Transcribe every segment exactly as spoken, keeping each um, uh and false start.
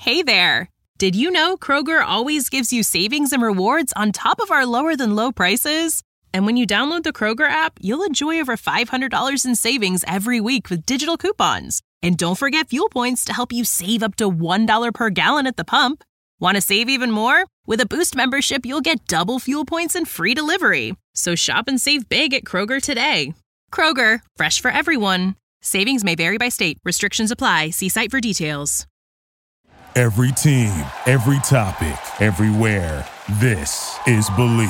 Hey there! Did you know Kroger always gives you savings and rewards on top of our lower-than-low prices? And when you download the Kroger app, you'll enjoy over five hundred dollars in savings every week with digital coupons. And don't forget fuel points to help you save up to one dollar per gallon at the pump. Want to save even more? With a Boost membership, you'll get double fuel points and free delivery. So shop and save big at Kroger today. Kroger, fresh for everyone. Savings may vary by state. Restrictions apply. See site for details. Every team, every topic, everywhere. This is Believe.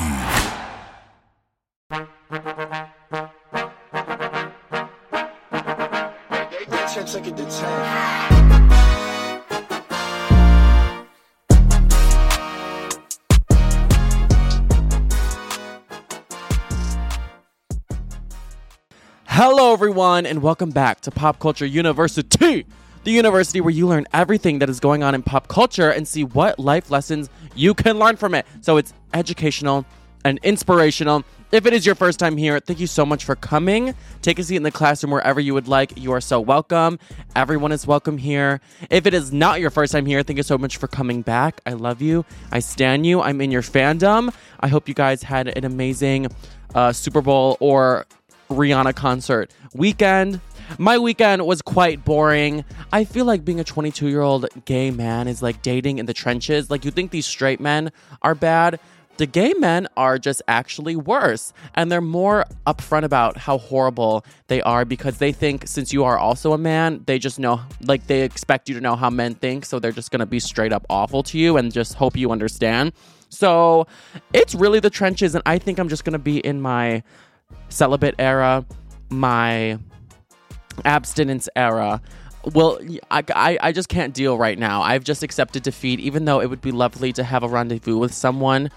Hello, everyone, and welcome back to Pop Culture University, the university where you learn everything that is going on in pop culture and see what life lessons you can learn from it. So it's educational and inspirational. If it is your first time here, thank you so much for coming. Take a seat in the classroom wherever you would like. You are so welcome. Everyone is welcome here. If it is not your first time here, thank you so much for coming back. I love you. I stan you. I'm in your fandom. I hope you guys had an amazing uh, Super Bowl or Rihanna concert weekend. My weekend was quite boring. I feel like being a twenty-two-year-old gay man is like dating in the trenches. Like, you think these straight men are bad. The gay men are just actually worse. And they're more upfront about how horrible they are because they think since you are also a man, they just know, like, they expect you to know how men think. So they're just going to be straight up awful to you and just hope you understand. So it's really the trenches. And I think I'm just going to be in my celibate era, my abstinence era. Well, I, I, I just can't deal right now. I've just accepted defeat, even though it would be lovely to have a rendezvous with someone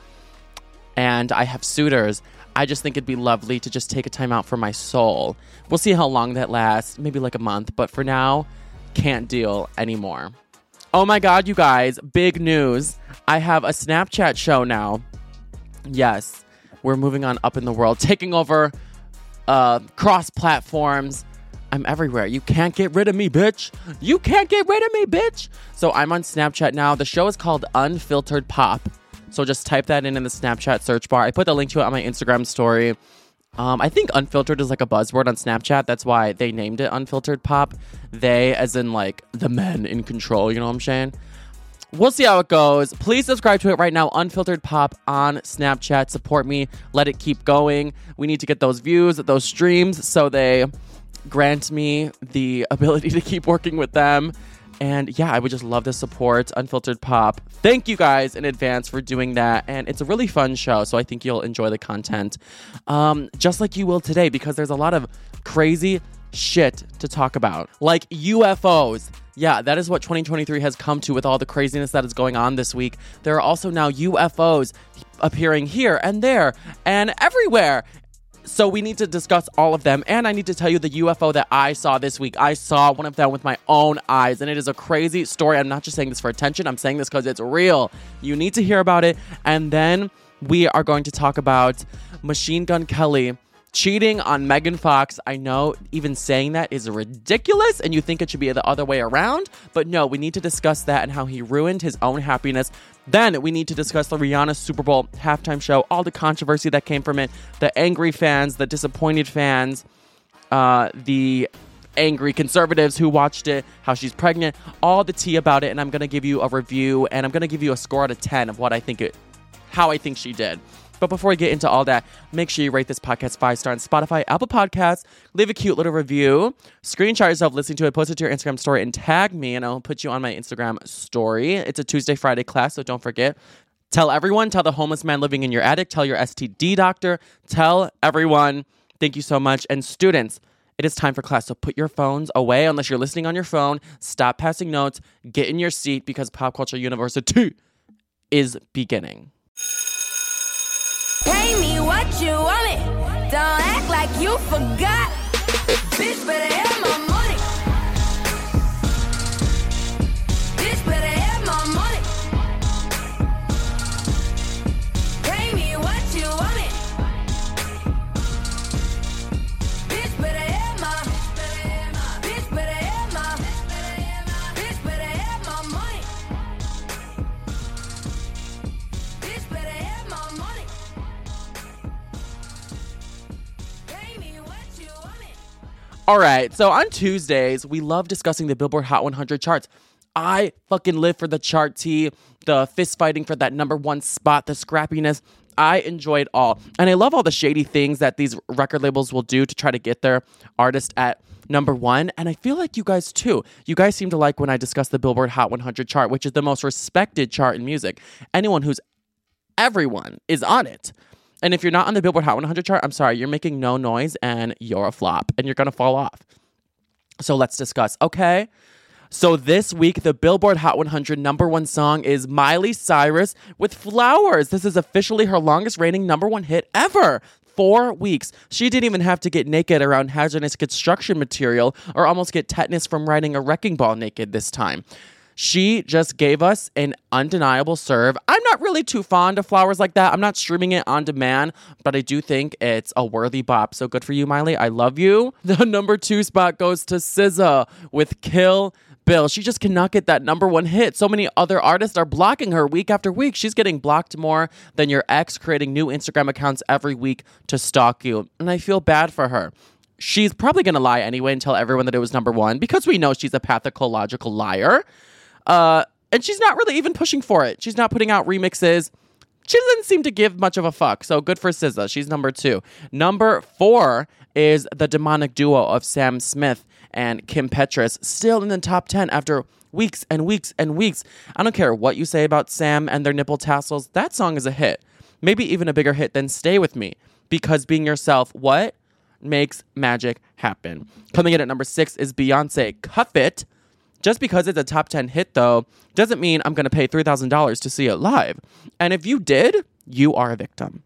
and I have suitors. I just think it'd be lovely to just take a time out for my soul. We'll see how long that lasts, maybe like a month, but for now, can't deal anymore. Oh my God, you guys, big news. I have a Snapchat show now. Yes, we're moving on up in the world, taking over uh, cross platforms. I'm everywhere. You can't get rid of me, bitch. You can't get rid of me, bitch. So I'm on Snapchat now. The show is called Unfiltered Pop. So just type that in in the Snapchat search bar. I put the link to it on my Instagram story. Um, I think unfiltered is like a buzzword on Snapchat. That's why they named it Unfiltered Pop. They, as in like the men in control, you know what I'm saying? We'll see how it goes. Please subscribe to it right now. Unfiltered Pop on Snapchat. Support me. Let it keep going. We need to get those views, those streams, so they grant me the ability to keep working with them. And yeah, I would just love to support Unfiltered Pop. Thank you guys in advance for doing that. And it's a really fun show, so I think you'll enjoy the content. Um, just like you will today, because there's a lot of crazy shit to talk about. Like U F Os. Yeah, that is what twenty twenty-three has come to with all the craziness that is going on this week. There are also now U F Os appearing here and there and everywhere. So we need to discuss all of them. And I need to tell you the U F O that I saw this week. I saw one of them with my own eyes. And it is a crazy story. I'm not just saying this for attention. I'm saying this because it's real. You need to hear about it. And then we are going to talk about Machine Gun Kelly cheating on Megan Fox. I know even saying that is ridiculous and you think it should be the other way around. But no, we need to discuss that and how he ruined his own happiness. Then we need to discuss the Rihanna Super Bowl halftime show, all the controversy that came from it, the angry fans, the disappointed fans, uh, the angry conservatives who watched it, how she's pregnant, all the tea about it. And I'm going to give you a review and I'm going to give you a score out of ten of what I think it, how I think she did. But before we get into all that, make sure you rate this podcast five star on Spotify, Apple Podcasts, leave a cute little review, screenshot yourself listening to it, post it to your Instagram story, and tag me, and I'll put you on my Instagram story. It's a Tuesday, Friday class, so don't forget. Tell everyone, tell the homeless man living in your attic, tell your S T D doctor, tell everyone. Thank you so much. And students, it is time for class, so put your phones away unless you're listening on your phone. Stop passing notes. Get in your seat because Pop Culture University is beginning. Pay me what you want me. Don't act like you forgot. Bitch better have my money. Bitch better have my money. Pay me what you want me. Bitch better have my. Bitch better have my. Bitch better have my money. All right, so on Tuesdays, we love discussing the Billboard Hot one hundred charts. I fucking live for the chart tea, the fist fighting for that number one spot, the scrappiness. I enjoy it all. And I love all the shady things that these record labels will do to try to get their artist at number one. And I feel like you guys too. You guys seem to like when I discuss the Billboard Hot one hundred chart, which is the most respected chart in music. Anyone who's everyone is on it. And if you're not on the Billboard Hot one hundred chart, I'm sorry, you're making no noise and you're a flop and you're going to fall off. So let's discuss, okay? So this week, the Billboard Hot one hundred number one song is Miley Cyrus with Flowers. This is officially her longest reigning number one hit ever. Four weeks. She didn't even have to get naked around hazardous construction material or almost get tetanus from riding a wrecking ball naked this time. She just gave us an undeniable serve. I'm not really too fond of Flowers like that. I'm not streaming it on demand, but I do think it's a worthy bop. So good for you, Miley. I love you. The number two spot goes to S Z A with Kill Bill. She just cannot get that number one hit. So many other artists are blocking her week after week. She's getting blocked more than your ex creating new Instagram accounts every week to stalk you. And I feel bad for her. She's probably going to lie anyway and tell everyone that it was number one because we know she's a pathological liar. Uh, and she's not really even pushing for it. She's not putting out remixes. She doesn't seem to give much of a fuck. So good for S Z A. She's number two. Number four is the demonic duo of Sam Smith and Kim Petras, still in the top ten after weeks and weeks and weeks. I don't care what you say about Sam and their nipple tassels. That song is a hit. Maybe even a bigger hit than Stay With Me. Because being yourself, what makes magic happen? Coming in at number six is Beyonce, Cuff It. Just because it's a top ten hit, though, doesn't mean I'm going to pay three thousand dollars to see it live. And if you did, you are a victim.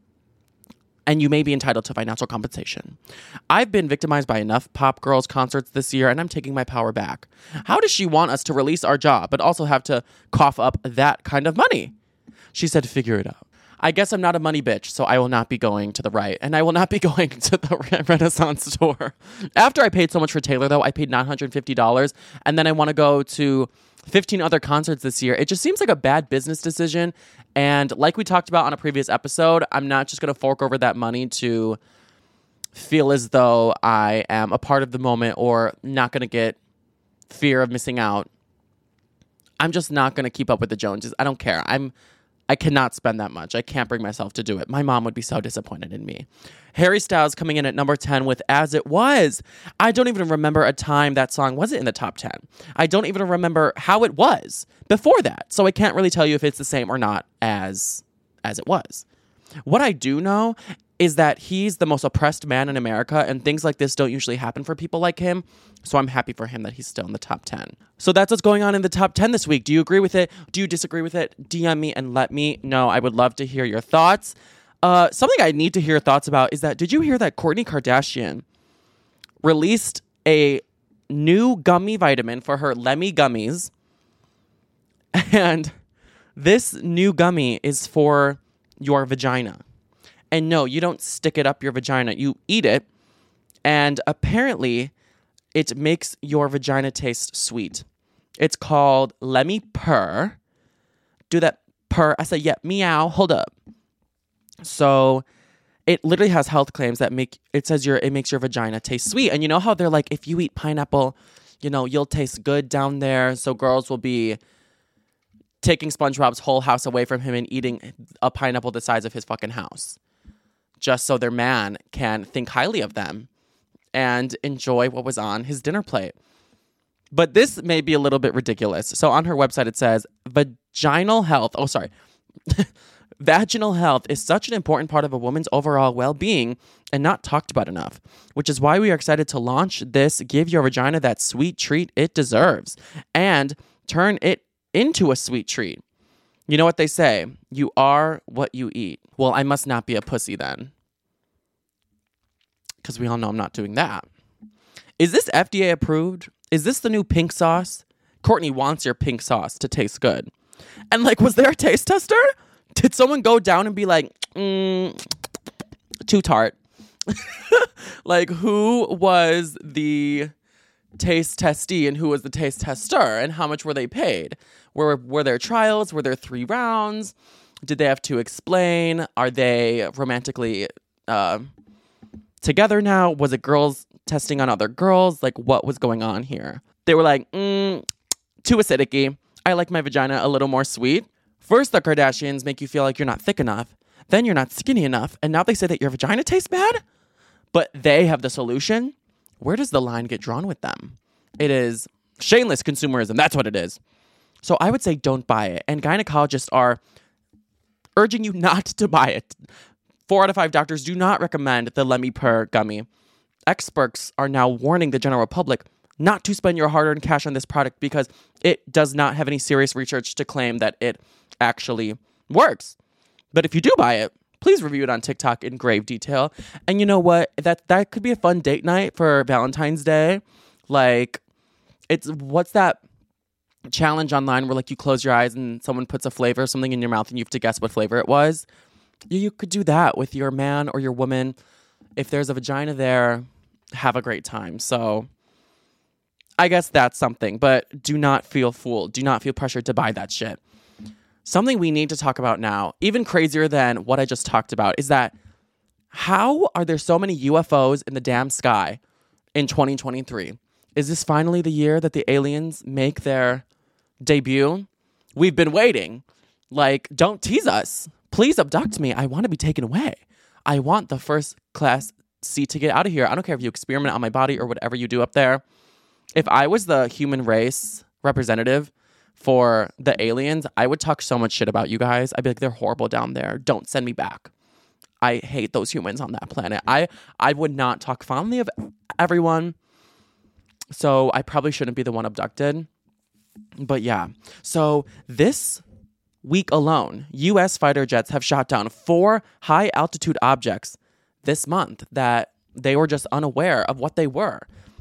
And you may be entitled to financial compensation. I've been victimized by enough pop girls concerts this year, and I'm taking my power back. How does she want us to release our job, but also have to cough up that kind of money? She said, figure it out. I guess I'm not a money bitch, so I will not be going to the right, and I will not be going to the Renaissance store. After I paid so much for Taylor, though, I paid nine hundred fifty dollars, and then I want to go to fifteen other concerts this year. It just seems like a bad business decision, and like we talked about on a previous episode, I'm not just going to fork over that money to feel as though I am a part of the moment or not going to get fear of missing out. I'm just not going to keep up with the Joneses. I don't care. I'm... I cannot spend that much. I can't bring myself to do it. My mom would be so disappointed in me. Harry Styles coming in at number ten with As It Was. I don't even remember a time that song wasn't in the top ten. I don't even remember how it was before that. So I can't really tell you if it's the same or not as as it was. What I do know is that he's the most oppressed man in America, and things like this don't usually happen for people like him. So I'm happy for him that he's still in the top ten. So that's what's going on in the top ten this week. Do you agree with it? Do you disagree with it? D M me and let me know. I would love to hear your thoughts. Uh, something I need to hear thoughts about is that, did you hear that Kourtney Kardashian released a new gummy vitamin for her Lemmy gummies? And this new gummy is for your vagina. And no, you don't stick it up your vagina. You eat it. And apparently, it makes your vagina taste sweet. It's called Lemmy Purr. Do that purr. I said, yeah, meow. Hold up. So it literally has health claims that make, it says your, it makes your vagina taste sweet. And you know how they're like, if you eat pineapple, you know, you'll taste good down there. So girls will be taking SpongeBob's whole house away from him and eating a pineapple the size of his fucking house, just so their man can think highly of them and enjoy what was on his dinner plate. But this may be a little bit ridiculous. So on her website, it says, vaginal health, oh, sorry. Vaginal health is such an important part of a woman's overall well-being and not talked about enough, which is why we are excited to launch this Give Your Vagina That Sweet Treat It Deserves and turn it into a sweet treat. You know what they say? You are what you eat. Well, I must not be a pussy then, because we all know I'm not doing that. Is this F D A approved? Is this the new pink sauce? Kourtney wants your pink sauce to taste good. And like, was there a taste tester? Did someone go down and be like, mm, too tart? Like, who was the taste testee and who was the taste tester, and how much were they paid? Were were there trials? Were there three rounds? Did they have to explain? Are they romantically uh, together now? Was it girls testing on other girls? Like, what was going on here? They were like, mm, too acidic-y. I like my vagina a little more sweet. First, the Kardashians make you feel like you're not thick enough. Then you're not skinny enough. And now they say that your vagina tastes bad? But they have the solution? Where does the line get drawn with them? It is shameless consumerism. That's what it is. So I would say don't buy it. And gynecologists are urging you not to buy it. Four out of five doctors do not recommend the Lemme-Per gummy. Experts are now warning the general public not to spend your hard-earned cash on this product because it does not have any serious research to claim that it actually works. But if you do buy it, please review it on TikTok in grave detail. And you know what? That that could be a fun date night for Valentine's Day. Like, it's what's that challenge online where like you close your eyes and someone puts a flavor or something in your mouth and you have to guess what flavor it was? You, you could do that with your man or your woman. If there's a vagina there, have a great time. So I guess that's something, but do not feel fooled. Do not feel pressured to buy that shit. Something we need to talk about now, even crazier than what I just talked about, is that how are there so many U F Os in the damn sky in twenty twenty-three? Is this finally the year that the aliens make their debut? We've been waiting. Like, don't tease us. Please abduct me. I want to be taken away. I want the first class seat to get out of here. I don't care if you experiment on my body or whatever you do up there. If I was the human race representative for the aliens, I would talk so much shit about you guys. I'd be like, they're horrible down there. Don't send me back. I hate those humans on that planet. I, I would not talk fondly of everyone. So I probably shouldn't be the one abducted. But yeah. So this week alone, U S fighter jets have shot down four high-altitude objects this month that they were just unaware of what they were.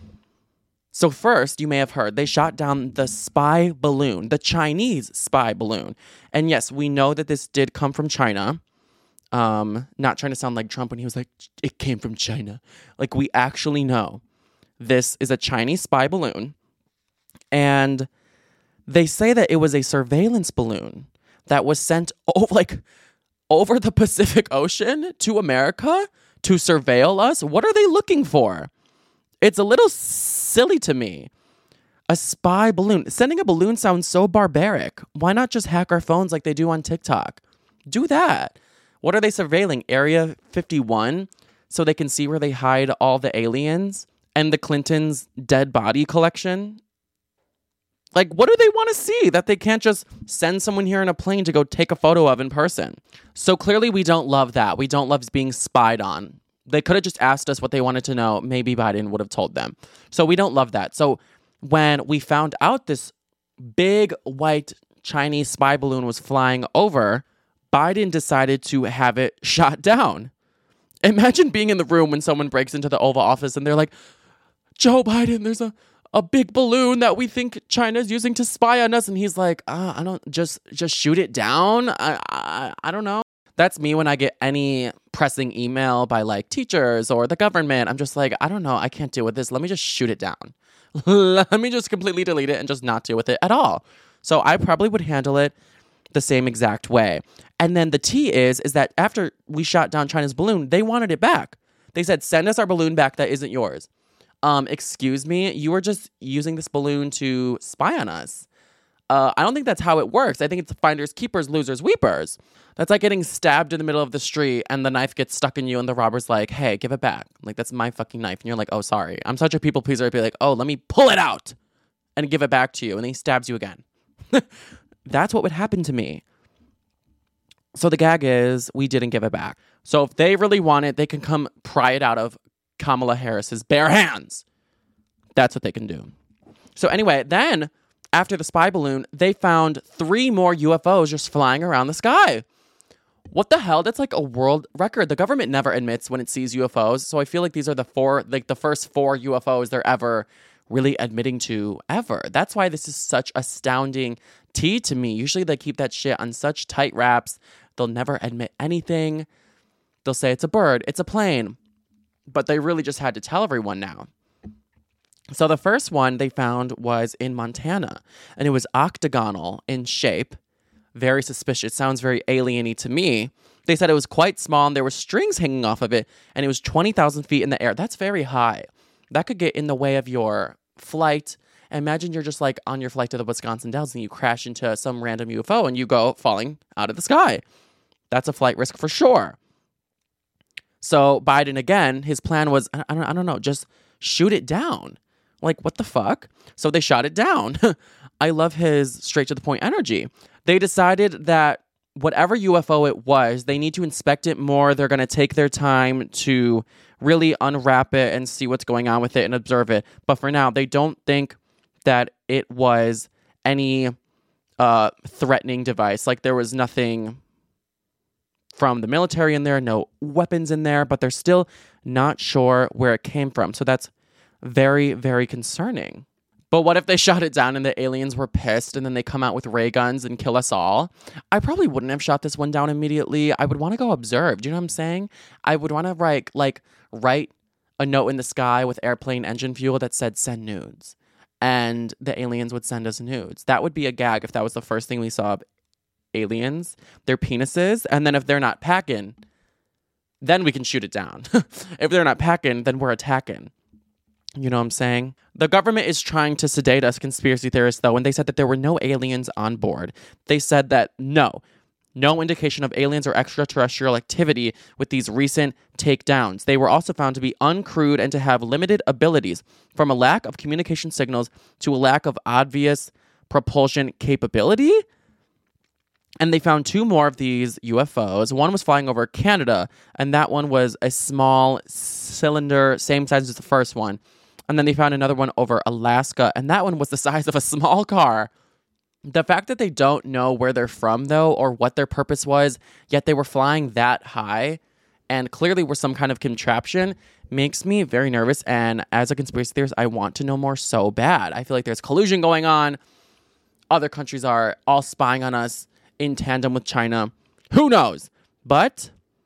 So first, you may have heard, they shot down the spy balloon, the Chinese spy balloon. And yes, we know that this did come from China. Um, not trying to sound like Trump when he was like, it came from China. Like, we actually know this is a Chinese spy balloon. And they say that it was a surveillance balloon that was sent over, like, over the Pacific Ocean to America to surveil us. What are they looking for? It's a little silly to me. A spy balloon. Sending a balloon sounds so barbaric. Why not just hack our phones like they do on TikTok? Do that. What are they surveilling? Area fifty-one? So they can see where they hide all the aliens and the Clintons' dead body collection? Like, what do they want to see that they can't just send someone here in a plane to go take a photo of in person? So clearly we don't love that. We don't love being spied on. They could have just asked us what they wanted to know. Maybe Biden would have told them. So we don't love that. So when we found out this big white Chinese spy balloon was flying over, Biden decided to have it shot down. Imagine being in the room when someone breaks into the Oval Office and they're like, Joe Biden, there's a, a big balloon that we think China's using to spy on us. And he's like, uh, I don't, just just shoot it down. I, I I don't know. That's me when I get any pressing email by like teachers or the government. I'm just like, I don't know. I can't deal with this. Let me just shoot it down. Let me just completely delete it and just not deal with it at all. So I probably would handle it the same exact way. And then the tea is, is that after we shot down China's balloon, they wanted it back. They said, send us our balloon back that isn't yours. Um, excuse me, you were just using this balloon to spy on us. Uh, I don't think that's how it works. I think it's finders, keepers, losers, weepers. That's like getting stabbed in the middle of the street and the knife gets stuck in you and the robber's like, hey, give it back. Like, that's my fucking knife. And you're like, oh, sorry. I'm such a people pleaser. I'd be like, oh, let me pull it out and give it back to you. And then he stabs you again. That's what would happen to me. So the gag is we didn't give it back. So if they really want it, they can come pry it out of Kamala Harris's bare hands. That's what they can do. So anyway, then after the spy balloon, they found three more U F Os just flying around the sky. What the hell? That's like a world record. The government never admits when it sees U F Os. So I feel like these are the four, like the first four U F Os they're ever really admitting to ever. That's why this is such astounding tea to me. Usually they keep that shit on such tight wraps. They'll never admit anything. They'll say it's a bird, it's a plane. But they really just had to tell everyone now. So the first one they found was in Montana, and it was octagonal in shape. very suspicious. It sounds very alien-y to me. They said it was quite small and there were strings hanging off of it, and it was twenty thousand feet in the air. That's very high. That could get in the way of your flight. Imagine you're just like on your flight to the Wisconsin Dells and you crash into some random U F O and you go falling out of the sky. That's a flight risk for sure. So Biden, again, his plan was, I don't, I don't know, just shoot it down. Like, what the fuck? So they shot it down. I love his straight to the point energy. They decided that whatever U F O it was, they need to inspect it more. They're going to take their time to really unwrap it and see what's going on with it and observe it. But for now, they don't think that it was any uh, threatening device. Like, there was nothing from the military in there, no weapons in there, but they're still not sure where it came from. So that's very, very concerning. But what if they shot it down and the aliens were pissed and then they come out with ray guns and kill us all? I probably wouldn't have shot this one down immediately. I would want to go observe. Do you know what I'm saying? I would want to write, like, write a note in the sky with airplane engine fuel that said send nudes. And the aliens would send us nudes. That would be a gag if that was the first thing we saw of aliens, their penises. And then if they're not packing, then we can shoot it down. If they're not packing, then we're attacking. You know what I'm saying? The government is trying to sedate us conspiracy theorists, though, and they said that there were no aliens on board. They said that no, no indication of aliens or extraterrestrial activity with these recent takedowns. They were also found to be uncrewed and to have limited abilities, from a lack of communication signals to a lack of obvious propulsion capability. And they found two more of these U F Os. One was flying over Canada, and that one was a small cylinder, same size as the first one. And then they found another one over Alaska, and that one was the size of a small car. The fact that they don't know where they're from, though, or what their purpose was, yet they were flying that high and clearly were some kind of contraption, makes me very nervous. And as a conspiracy theorist, I want to know more so bad. I feel like there's collusion going on. Other countries are all spying on us in tandem with China. Who knows? But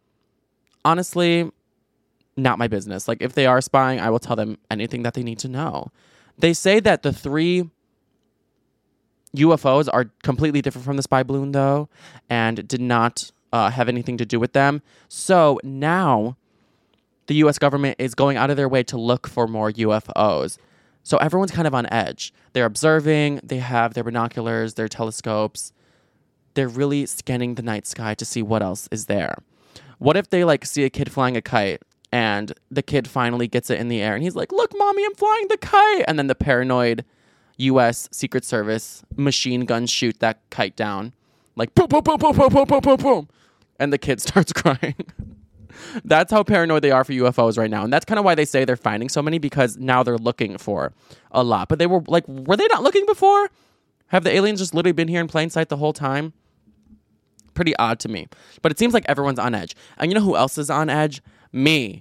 honestly, not my business. Like, if they are spying, I will tell them anything that they need to know. They say that the three U F Os are completely different from the spy balloon, though, and did not uh, have anything to do with them. So now the U S government is going out of their way to look for more U F Os. So everyone's kind of on edge. They're observing, they have their binoculars, their telescopes. They're really scanning the night sky to see what else is there. What if they, like, see a kid flying a kite and the kid finally gets it in the air and he's like, look, mommy, I'm flying the kite. And then the paranoid U S Secret Service machine guns shoot that kite down. Like, boom, boom, boom, boom, boom, boom, boom, boom, boom. And the kid starts crying. That's how paranoid they are for U F Os right now. And that's kind of why they say they're finding so many, because now they're looking for a lot. But they were like, were they not looking before? Have the aliens just literally been here in plain sight the whole time? Pretty odd to me. But it seems like everyone's on edge. And you know who else is on edge? Me.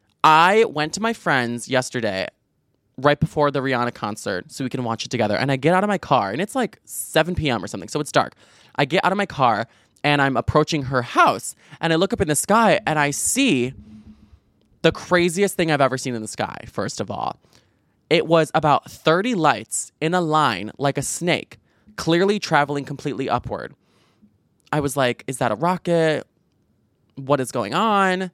I went to my friend's yesterday, right before the Rihanna concert, so we can watch it together. And I get out of my car, and it's like seven p.m. or something, so it's dark. I get out of my car, and I'm approaching her house, and I look up in the sky, and I see the craziest thing I've ever seen in the sky, first of all. It was about thirty lights in a line, like a snake, clearly traveling completely upward. I was like, is that a rocket? What is going on?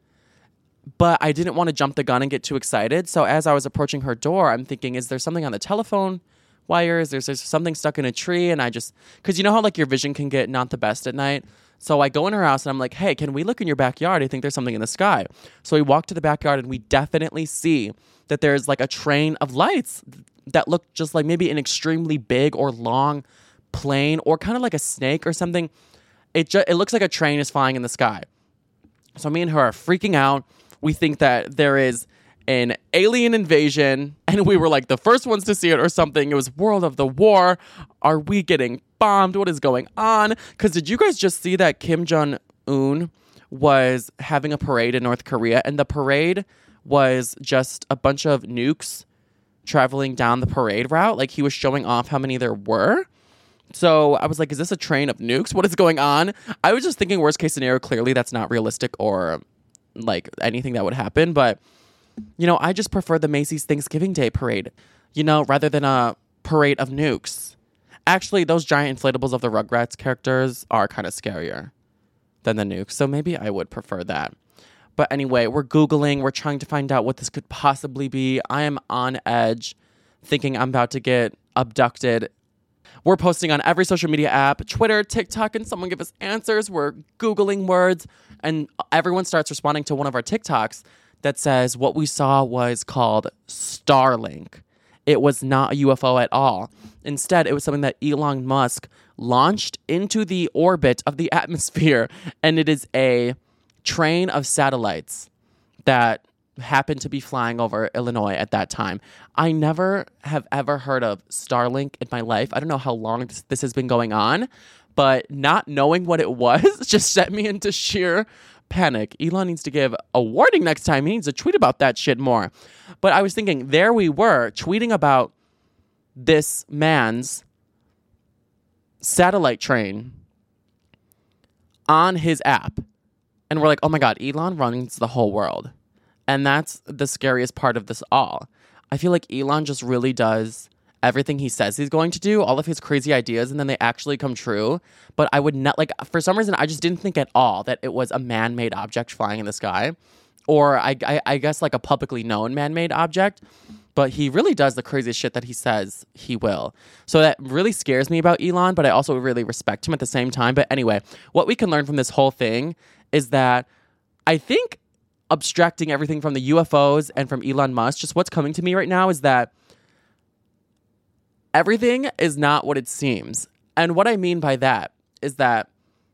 But I didn't want to jump the gun and get too excited. So as I was approaching her door, I'm thinking, is there something on the telephone wires? There's, there's something stuck in a tree. And I just, because you know how like your vision can get not the best at night? So I go in her house and I'm like, hey, can we look in your backyard? I think there's something in the sky. So we walk to the backyard and we definitely see that there's like a train of lights that look just like maybe an extremely big or long plane or kind of like a snake or something. It ju- it looks like a train is flying in the sky. So me and her are freaking out. We think that there is an alien invasion, and we were like the first ones to see it or something. It was World of the War. Are we getting bombed? What is going on? Because did you guys just see that Kim Jong-un was having a parade in North Korea, and the parade was just a bunch of nukes traveling down the parade route? Like, he was showing off how many there were. So I was like, is this a train of nukes? What is going on? I was just thinking worst case scenario. Clearly that's not realistic or like anything that would happen. But, you know, I just prefer the Macy's Thanksgiving Day parade, you know, rather than a parade of nukes. Actually, those giant inflatables of the Rugrats characters are kind of scarier than the nukes. So maybe I would prefer that. But anyway, we're Googling. We're trying to find out what this could possibly be. I am on edge, thinking I'm about to get abducted. We're posting on every social media app, Twitter, TikTok, and someone give us answers. We're Googling words, and everyone starts responding to one of our TikToks that says what we saw was called Starlink. It was not a U F O at all. Instead, it was something that Elon Musk launched into the orbit of the atmosphere, and it is a train of satellites that happened to be flying over Illinois at that time. I never have ever heard of Starlink in my life. I don't know how long this, this has been going on, but not knowing what it was just sent me into sheer panic. Elon needs to give a warning next time. He needs to tweet about that shit more. But I was thinking, there we were tweeting about this man's satellite train on his app. And we're like, oh my God, Elon runs the whole world. And that's the scariest part of this all. I feel like Elon just really does everything he says he's going to do, all of his crazy ideas, and then they actually come true. But I would not, like, for some reason, I just didn't think at all that it was a man-made object flying in the sky. Or I, I, I guess like a publicly known man-made object. But he really does the craziest shit that he says he will. So that really scares me about Elon, but I also really respect him at the same time. But anyway, what we can learn from this whole thing is that I think abstracting everything from the U F Os and from Elon Musk, just what's coming to me right now is that everything is not what it seems. And what I mean by that is that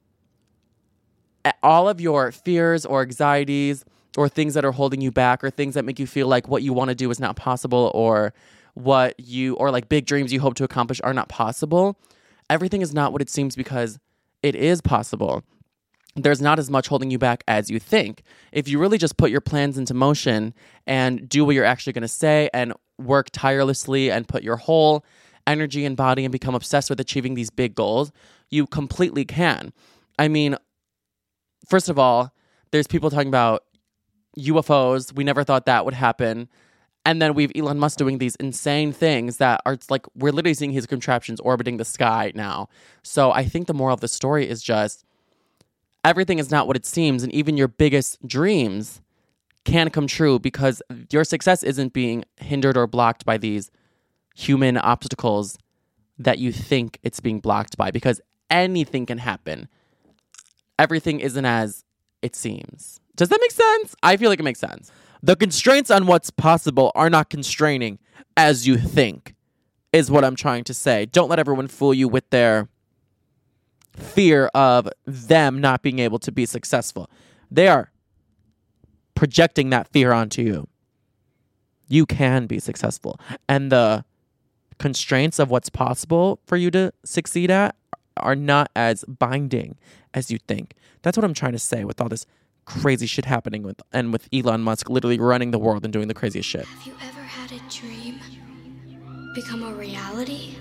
all of your fears or anxieties or things that are holding you back or things that make you feel like what you want to do is not possible or what you, or like big dreams you hope to accomplish are not possible, everything is not what it seems because it is possible. There's not as much holding you back as you think. If you really just put your plans into motion and do what you're actually going to say and work tirelessly and put your whole energy and body and become obsessed with achieving these big goals, you completely can. I mean, first of all, there's people talking about U F Os. We never thought that would happen. And then we have Elon Musk doing these insane things that are like, we're literally seeing his contraptions orbiting the sky now. So I think the moral of the story is just, everything is not what it seems, and even your biggest dreams can come true because your success isn't being hindered or blocked by these human obstacles that you think it's being blocked by, because anything can happen. Everything isn't as it seems. Does that make sense? I feel like it makes sense. The constraints on what's possible are not constraining as you think, is what I'm trying to say. Don't let everyone fool you with their fear of them not being able to be successful. They are projecting that fear onto you. You can be successful. And the constraints of what's possible for you to succeed at are not as binding as you think. That's what I'm trying to say with all this crazy shit happening with and with Elon Musk literally running the world and doing the craziest shit. Have you ever had a dream become a reality?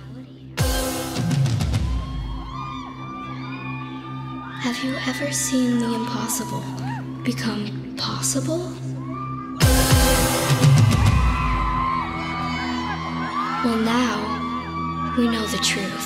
Have you ever seen the impossible become possible? Well, now we know the truth.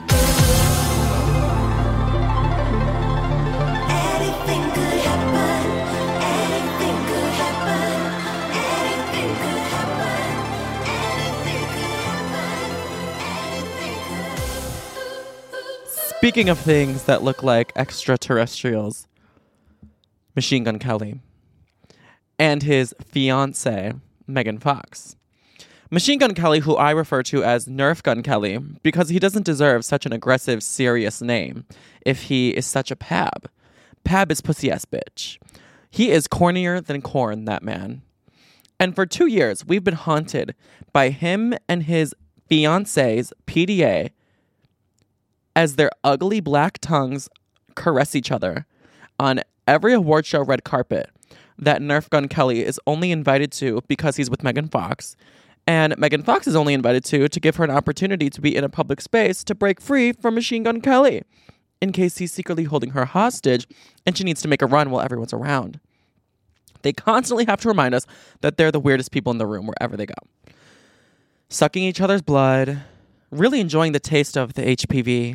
Anything could happen. Anything could happen. Anything could happen. Anything could happen. Anything could. Speaking of things that look like extraterrestrials, Machine Gun Kelly and his fiancée, Megan Fox. Machine Gun Kelly, who I refer to as Nerf Gun Kelly, because he doesn't deserve such an aggressive, serious name if he is such a pab. Pab is pussy-ass bitch. He is cornier than corn, that man. And for two years, we've been haunted by him and his fiancée's P D A as their ugly black tongues caress each other on every award show red carpet that Nerf Gun Kelly is only invited to because he's with Megan Fox. And Megan Fox is only invited to to give her an opportunity to be in a public space to break free from Machine Gun Kelly in case he's secretly holding her hostage and she needs to make a run while everyone's around. They constantly have to remind us that they're the weirdest people in the room wherever they go. Sucking each other's blood, really enjoying the taste of the H P V.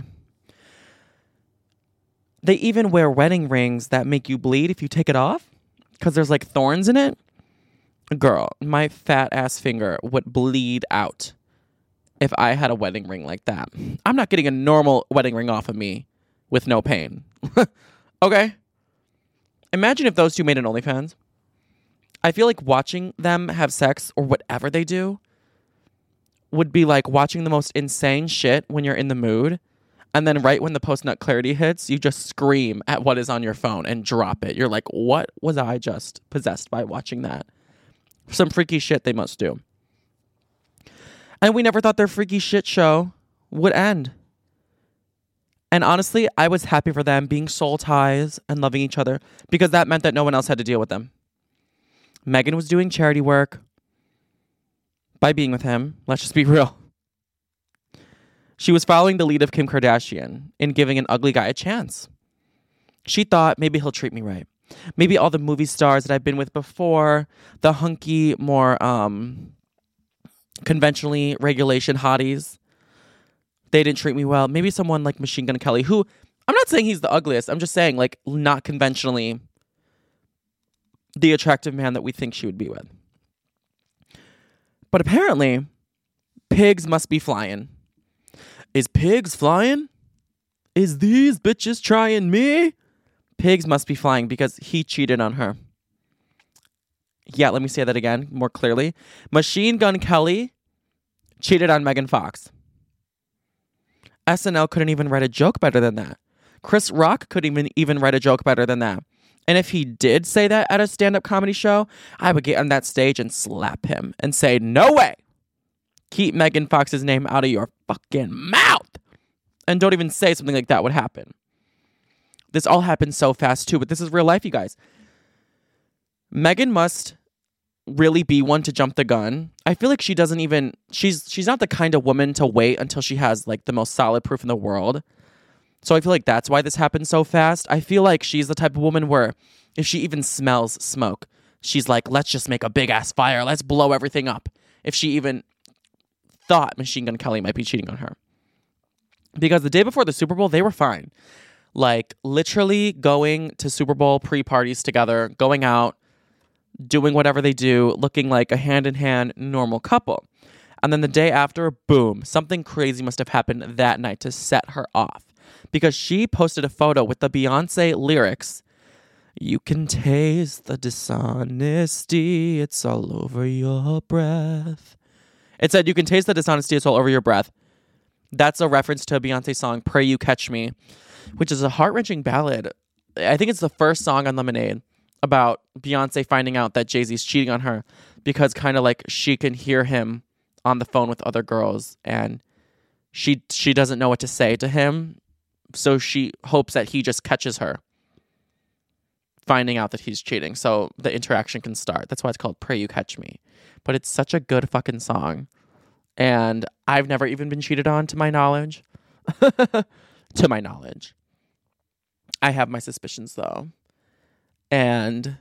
They even wear wedding rings that make you bleed if you take it off because there's like thorns in it. Girl, my fat ass finger would bleed out if I had a wedding ring like that. I'm not getting a normal wedding ring off of me with no pain. Okay? Imagine if those two made an OnlyFans. I feel like watching them have sex or whatever they do would be like watching the most insane shit when you're in the mood. And then right when the post-nut clarity hits, you just scream at what is on your phone and drop it. You're like, what was I just possessed by watching that? Some freaky shit they must do. And we never thought their freaky shit show would end. And honestly, I was happy for them being soul ties and loving each other because that meant that no one else had to deal with them. Megan was doing charity work by being with him. Let's just be real. She was following the lead of Kim Kardashian in giving an ugly guy a chance. She thought, maybe he'll treat me right. Maybe all the movie stars that I've been with before, the hunky, more um, conventionally regulation hotties, they didn't treat me well. Maybe someone like Machine Gun Kelly, who, I'm not saying he's the ugliest. I'm just saying, like, not conventionally the attractive man that we think she would be with. But apparently, pigs must be flying. Is pigs flying? Is these bitches trying me? Pigs must be flying because he cheated on her. Yeah, let me say that again more clearly. Machine Gun Kelly cheated on Megan Fox. S N L couldn't even write a joke better than that. Chris Rock couldn't even, even write a joke better than that. And if he did say that at a stand-up comedy show, I would get on that stage and slap him and say, no way. Keep Megan Fox's name out of your fucking mouth. And don't even say something like that would happen. This all happened so fast too, but this is real life, you guys. Megan must really be one to jump the gun. I feel like she doesn't even, she's she's not the kind of woman to wait until she has like the most solid proof in the world. So I feel like that's why this happened so fast. I feel like she's the type of woman where if she even smells smoke, she's like, let's just make a big ass fire. Let's blow everything up. If she even thought Machine Gun Kelly might be cheating on her. Because the day before the Super Bowl, they were fine. Like, literally going to Super Bowl pre-parties together, going out, doing whatever they do, looking like a hand-in-hand normal couple. And then the day after, boom, something crazy must have happened that night to set her off. Because she posted a photo with the Beyonce lyrics, you can taste the dishonesty, it's all over your breath. It said, you can taste the dishonesty, it's all over your breath. That's a reference to a Beyonce song, Pray You Catch Me, which is a heart-wrenching ballad. I think it's the first song on Lemonade about Beyonce finding out that Jay-Z's cheating on her because kind of like she can hear him on the phone with other girls and she she doesn't know what to say to him. So she hopes that he just catches her finding out that he's cheating so the interaction can start. That's why it's called Pray You Catch Me. But it's such a good fucking song. And I've never even been cheated on to my knowledge. To my knowledge. I have my suspicions though. And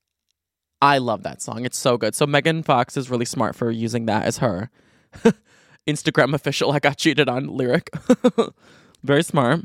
I love that song. It's so good. So Megan Fox is really smart for using that as her Instagram official I got cheated on lyric. Very smart.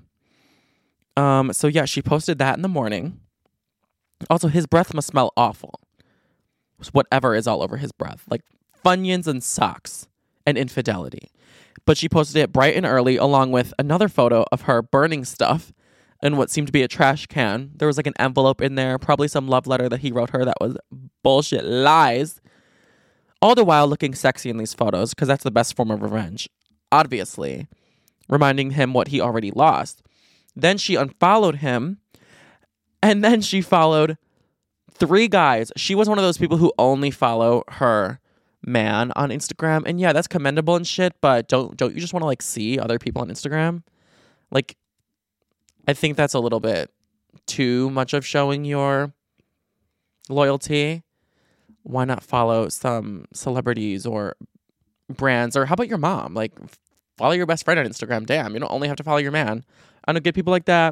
Um, so yeah, she posted that in the morning. Also, his breath must smell awful. Whatever is all over his breath. Like Funyuns and socks and infidelity. But she posted it bright and early along with another photo of her burning stuff in what seemed to be a trash can. There was like an envelope in there, probably some love letter that he wrote her that was bullshit lies. All the while looking sexy in these photos because that's the best form of revenge. Obviously. Reminding him what he already lost. Then she unfollowed him. And then she followed three guys. She was one of those people who only follow her man on Instagram. And yeah, that's commendable and shit, but don't don't you just want to like see other people on Instagram? Like, I think that's a little bit too much of showing your loyalty. Why not follow some celebrities or brands? Or how about your mom? Like, follow your best friend on Instagram. Damn, you don't only have to follow your man. I don't get people like that.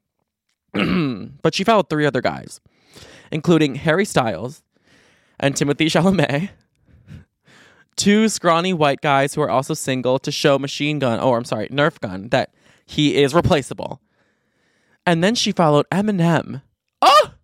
But she followed three other guys, including Harry Styles and Timothée Chalamet, two scrawny white guys who are also single to show Machine Gun, or I'm sorry, Nerf Gun, that he is replaceable. And then she followed Eminem. Oh!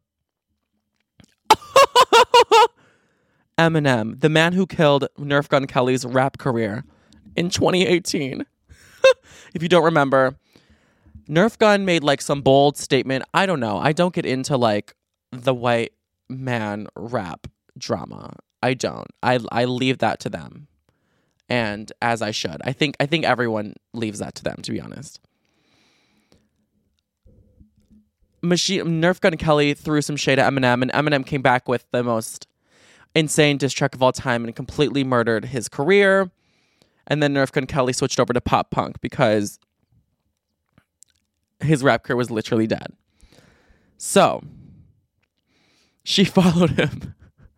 Eminem, the man who killed Nerf Gun Kelly's rap career in twenty eighteen. If you don't remember, Nerf Gun made like some bold statement. I don't know. I don't get into like the white man rap drama. I don't. I I leave that to them. And as I should. I think I think everyone leaves that to them, to be honest. Machine Nerf Gun Kelly threw some shade at Eminem, and Eminem came back with the most insane diss track of all time and completely murdered his career. And then Nerf Gun Kelly switched over to pop punk because his rap career was literally dead. So she followed him.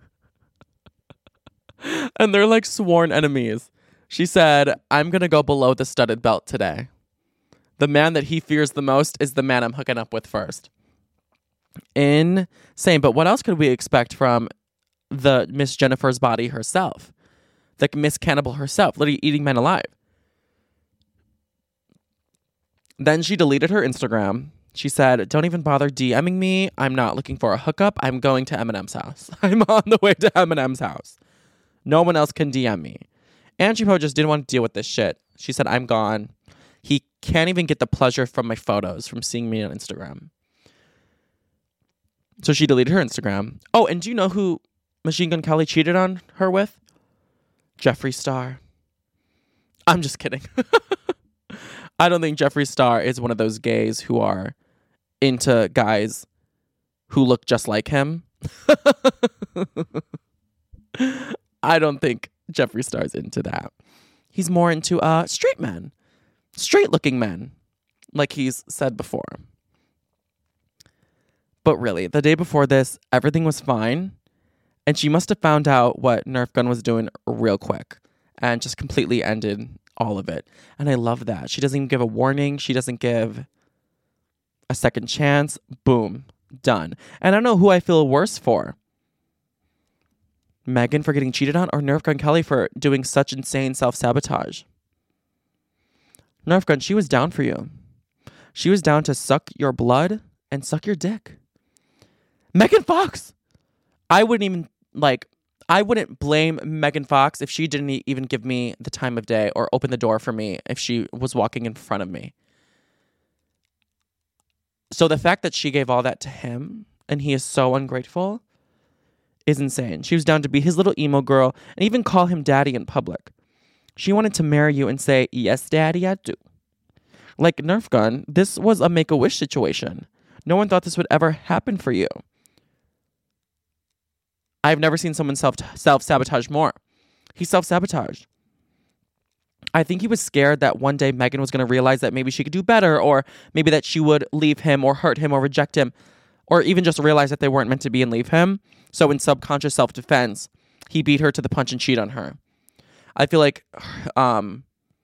And they're like sworn enemies. She said, I'm going to go below the studded belt today. The man that he fears the most is the man I'm hooking up with first. Insane. But what else could we expect from the Miss Jennifer's Body herself? The Miss Cannibal herself, literally eating men alive. Then she deleted her Instagram. She said, don't even bother DMing me. I'm not looking for a hookup. I'm going to Eminem's house. I'm on the way to Eminem's house. No one else can D M me. Angie Poe just didn't want to deal with this shit. She said, I'm gone. He can't even get the pleasure from my photos, from seeing me on Instagram. So she deleted her Instagram. Oh, and do you know who Machine Gun Kelly cheated on her with? Jeffree Star. I'm just kidding. I don't think Jeffree Star is one of those gays who are into guys who look just like him. I don't think Jeffree Star's into that. He's more into uh, straight men. Straight-looking men, like he's said before. But really, the day before this, everything was fine. And she must have found out what Nerf Gun was doing real quick and just completely ended all of it. And I love that. She doesn't even give a warning. She doesn't give a second chance. Boom. Done. And I don't know who I feel worse for. Megan for getting cheated on, or Nerf Gun Kelly for doing such insane self-sabotage. Nerf Gun, she was down for you. She was down to suck your blood and suck your dick. Megan Fox! I wouldn't even, like, I wouldn't blame Megan Fox if she didn't even give me the time of day or open the door for me if she was walking in front of me. So the fact that she gave all that to him and he is so ungrateful is insane. She was down to be his little emo girl and even call him daddy in public. She wanted to marry you and say, yes, daddy, I do. Like Nerf Gun, this was a Make-A-Wish situation. No one thought this would ever happen for you. I've never seen someone self self-sabotage more. He self-sabotaged. I think he was scared that one day Megan was going to realize that maybe she could do better, or maybe that she would leave him or hurt him or reject him, or even just realize that they weren't meant to be and leave him. So in subconscious self-defense, he beat her to the punch and cheat on her. I feel like um,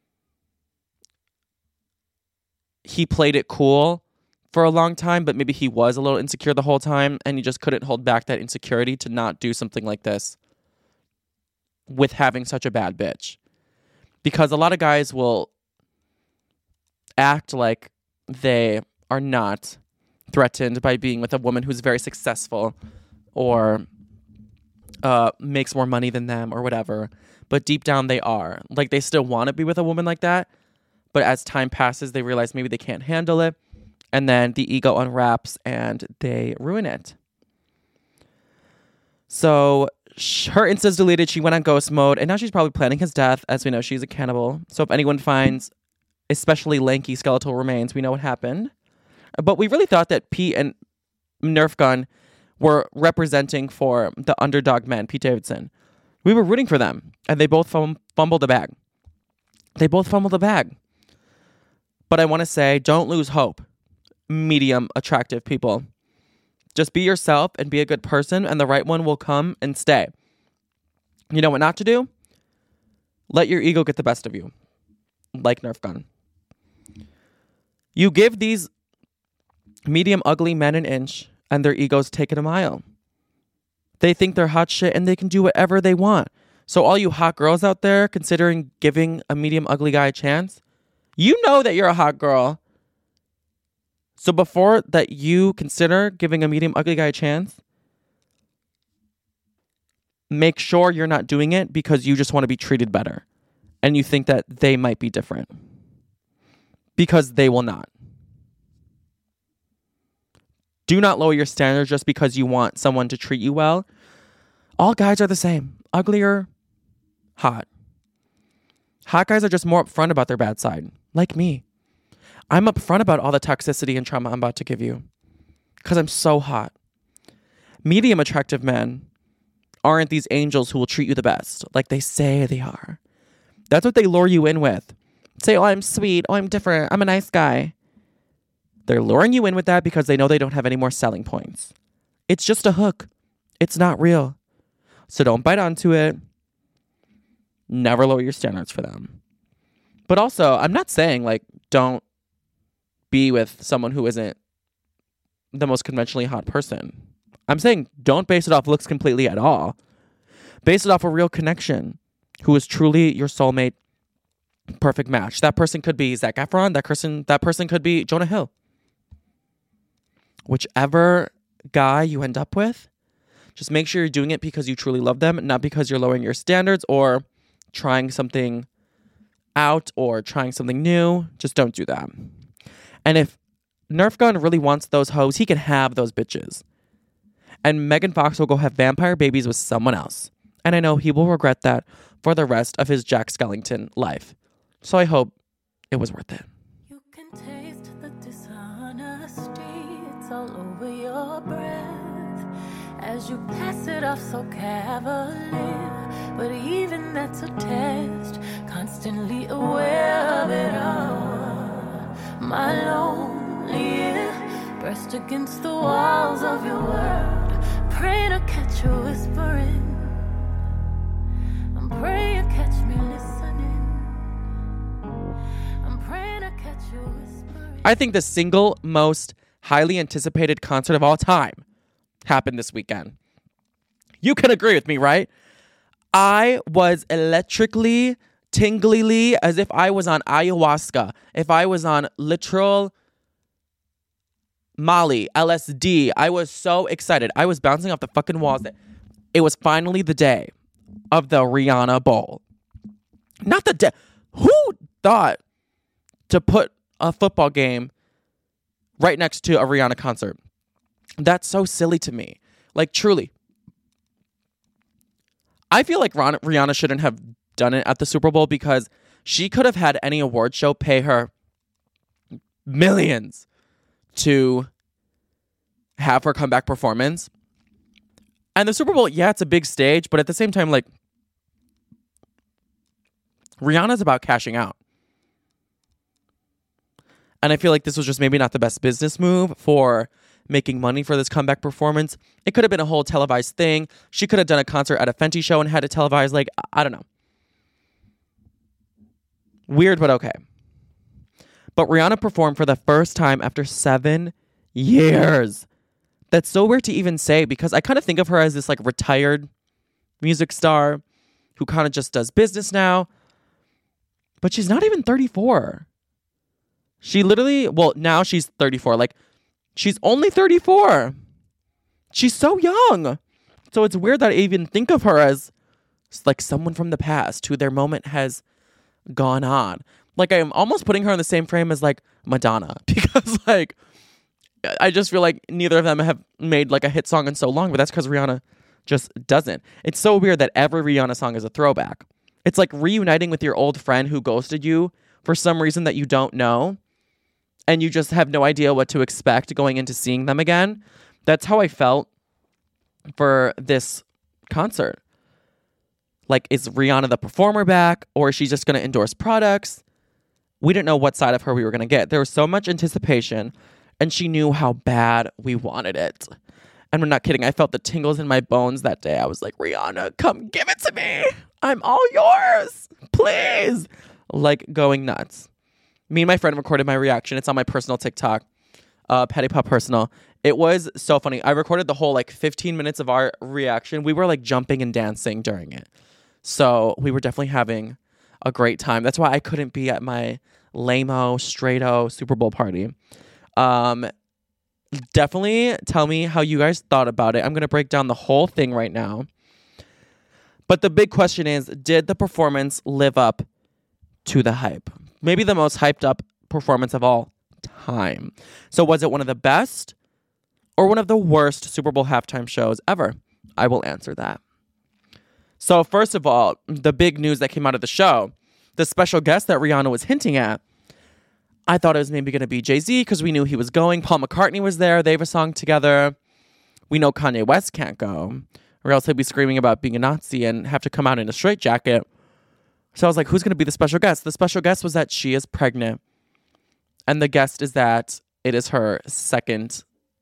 he played it cool for a long time, but maybe he was a little insecure the whole time, and he just couldn't hold back that insecurity to not do something like this with having such a bad bitch. Because a lot of guys will act like they are not threatened by being with a woman who's very successful or uh, makes more money than them or whatever. But deep down they are. Like, they still want to be with a woman like that. But as time passes, they realize maybe they can't handle it. And then the ego unwraps and they ruin it. So sh- her Insta's deleted. She went on ghost mode. And now she's probably planning his death. As we know, she's a cannibal. So if anyone finds especially lanky skeletal remains, we know what happened. But we really thought that Pete and Nerf Gun were representing for the underdog men, Pete Davidson. We were rooting for them. And they both fum- fumbled the bag. They both fumbled the bag. But I want to say, don't lose hope. Medium attractive people. Just be yourself and be a good person, and the right one will come and stay. You know what not to do? Let your ego get the best of you. Like Nerf Gun. You give these medium ugly men an inch, and their egos take it a mile. They think they're hot shit, and they can do whatever they want. So all you hot girls out there considering giving a medium ugly guy a chance, you know that you're a hot girl. So before that you consider giving a medium ugly guy a chance, make sure you're not doing it because you just want to be treated better and you think that they might be different, because they will not. Do not lower your standards just because you want someone to treat you well. All guys are the same. Ugly or hot. Hot guys are just more upfront about their bad side. Like me. I'm upfront about all the toxicity and trauma I'm about to give you. Because I'm so hot. Medium attractive men aren't these angels who will treat you the best, like they say they are. That's what they lure you in with. Say, oh, I'm sweet. Oh, I'm different. I'm a nice guy. They're luring you in with that because they know they don't have any more selling points. It's just a hook. It's not real. So don't bite onto it. Never lower your standards for them. But also, I'm not saying, like, don't be with someone who isn't the most conventionally hot person. I'm saying don't base it off looks completely at all. Base it off a real connection. Who is truly your soulmate, perfect match. That person could be Zac Efron. That person, that person could be Jonah Hill. Whichever guy you end up with, just make sure you're doing it because you truly love them, not because you're lowering your standards or trying something out or trying something new. Just don't do that. And if Nerf Gun really wants those hoes, he can have those bitches. And Megan Fox will go have vampire babies with someone else. And I know he will regret that for the rest of his Jack Skellington life. So I hope it was worth it. You can taste the dishonesty. It's all over your breath as you pass it off so cavalier. But even that's a test, constantly aware of it all. My lonely ear pressed against the walls of your world, praying to catch you whispering. I'm praying you catch me listening. I'm praying to catch you whispering. I think the single most highly anticipated concert of all time happened this weekend. You can agree with me, right? I was electrically, tinglily, as if I was on ayahuasca, if I was on literal Molly, L S D. I was so excited. I was bouncing off the fucking walls. It was finally the day of the Rihanna Bowl. Not the day. Who thought to put a football game right next to a Rihanna concert? That's so silly to me. Like, truly. I feel like Rihanna shouldn't have done it at the Super Bowl because she could have had any award show pay her millions to have her comeback performance. And the Super Bowl, yeah, it's a big stage, but at the same time, like, Rihanna's about cashing out. And I feel like this was just maybe not the best business move for making money for this comeback performance. It could have been a whole televised thing. She could have done a concert at a Fenty show and had it televised. Like, I don't know. Weird, but okay. But Rihanna performed for the first time after seven years. That's so weird to even say because I kind of think of her as this like retired music star who kind of just does business now. But she's not even thirty-four. She literally, well, now she's thirty-four. Like, she's only thirty-four. She's so young. So it's weird that I even think of her as like someone from the past who their moment has gone on. Like, I'm almost putting her in the same frame as like Madonna because like I just feel like neither of them have made like a hit song in so long, but that's because Rihanna just doesn't. It's so weird that every Rihanna song is a throwback. It's like reuniting with your old friend who ghosted you for some reason that you don't know, and you just have no idea what to expect going into seeing them again. That's how I felt for this concert. Like, is Rihanna the performer back, or is she just going to endorse products? We didn't know what side of her we were going to get. There was so much anticipation, and she knew how bad we wanted it. And we're not kidding. I felt the tingles in my bones that day. I was like, Rihanna, come give it to me. I'm all yours. Please. Like, going nuts. Me and my friend recorded my reaction. It's on my personal TikTok, uh, Petty Pop Personal. It was so funny. I recorded the whole like fifteen minutes of our reaction. We were like jumping and dancing during it. So we were definitely having a great time. That's why I couldn't be at my lame-o, straight-o Super Bowl party. Um, definitely tell me how you guys thought about it. I'm going to break down the whole thing right now. But the big question is, did the performance live up to the hype? Maybe the most hyped up performance of all time. So was it one of the best or one of the worst Super Bowl halftime shows ever? I will answer that. So first of all, the big news that came out of the show, the special guest that Rihanna was hinting at, I thought it was maybe going to be Jay-Z because we knew he was going. Paul McCartney was there. They have a song together. We know Kanye West can't go, or else he'll be screaming about being a Nazi and have to come out in a straitjacket. So I was like, who's going to be the special guest? The special guest was that she is pregnant. And the guest is that it is her second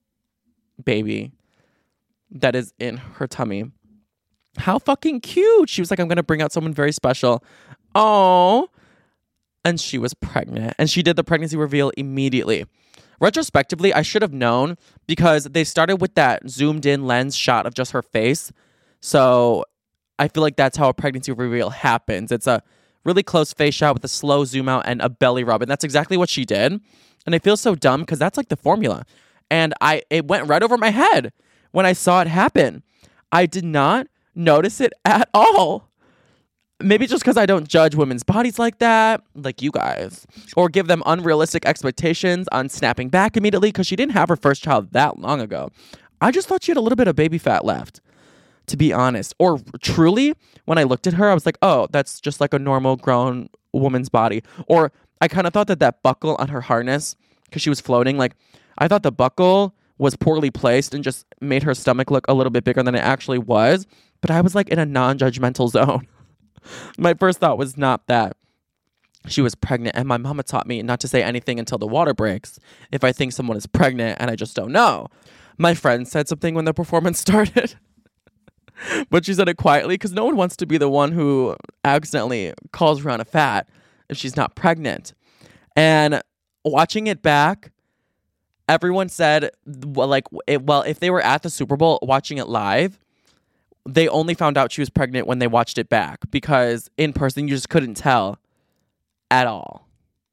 baby that is in her tummy. How fucking cute. She was like, I'm going to bring out someone very special. Oh. And she was pregnant. And she did the pregnancy reveal immediately. Retrospectively, I should have known because they started with that zoomed in lens shot of just her face. So I feel like that's how a pregnancy reveal happens. It's a really close face shot with a slow zoom out and a belly rub. And that's exactly what she did. And I feel so dumb because that's like the formula. And I it went right over my head when I saw it happen. I did not notice it at all. Maybe just because I don't judge women's bodies like that, like you guys, or give them unrealistic expectations on snapping back immediately because she didn't have her first child that long ago. I just thought she had a little bit of baby fat left, to be honest. Or truly, when I looked at her, I was like, oh, that's just like a normal grown woman's body. Or I kind of thought that that buckle on her harness, because she was floating, like I thought the buckle was poorly placed and just made her stomach look a little bit bigger than it actually was. But I was like in a non-judgmental zone. My first thought was not that she was pregnant. And my mama taught me not to say anything until the water breaks if I think someone is pregnant and I just don't know. My friend said something when the performance started. But she said it quietly because no one wants to be the one who accidentally calls Rihanna fat if she's not pregnant. And watching it back, everyone said, well, like, it, well, if they were at the Super Bowl watching it live, they only found out she was pregnant when they watched it back because in person, you just couldn't tell at all.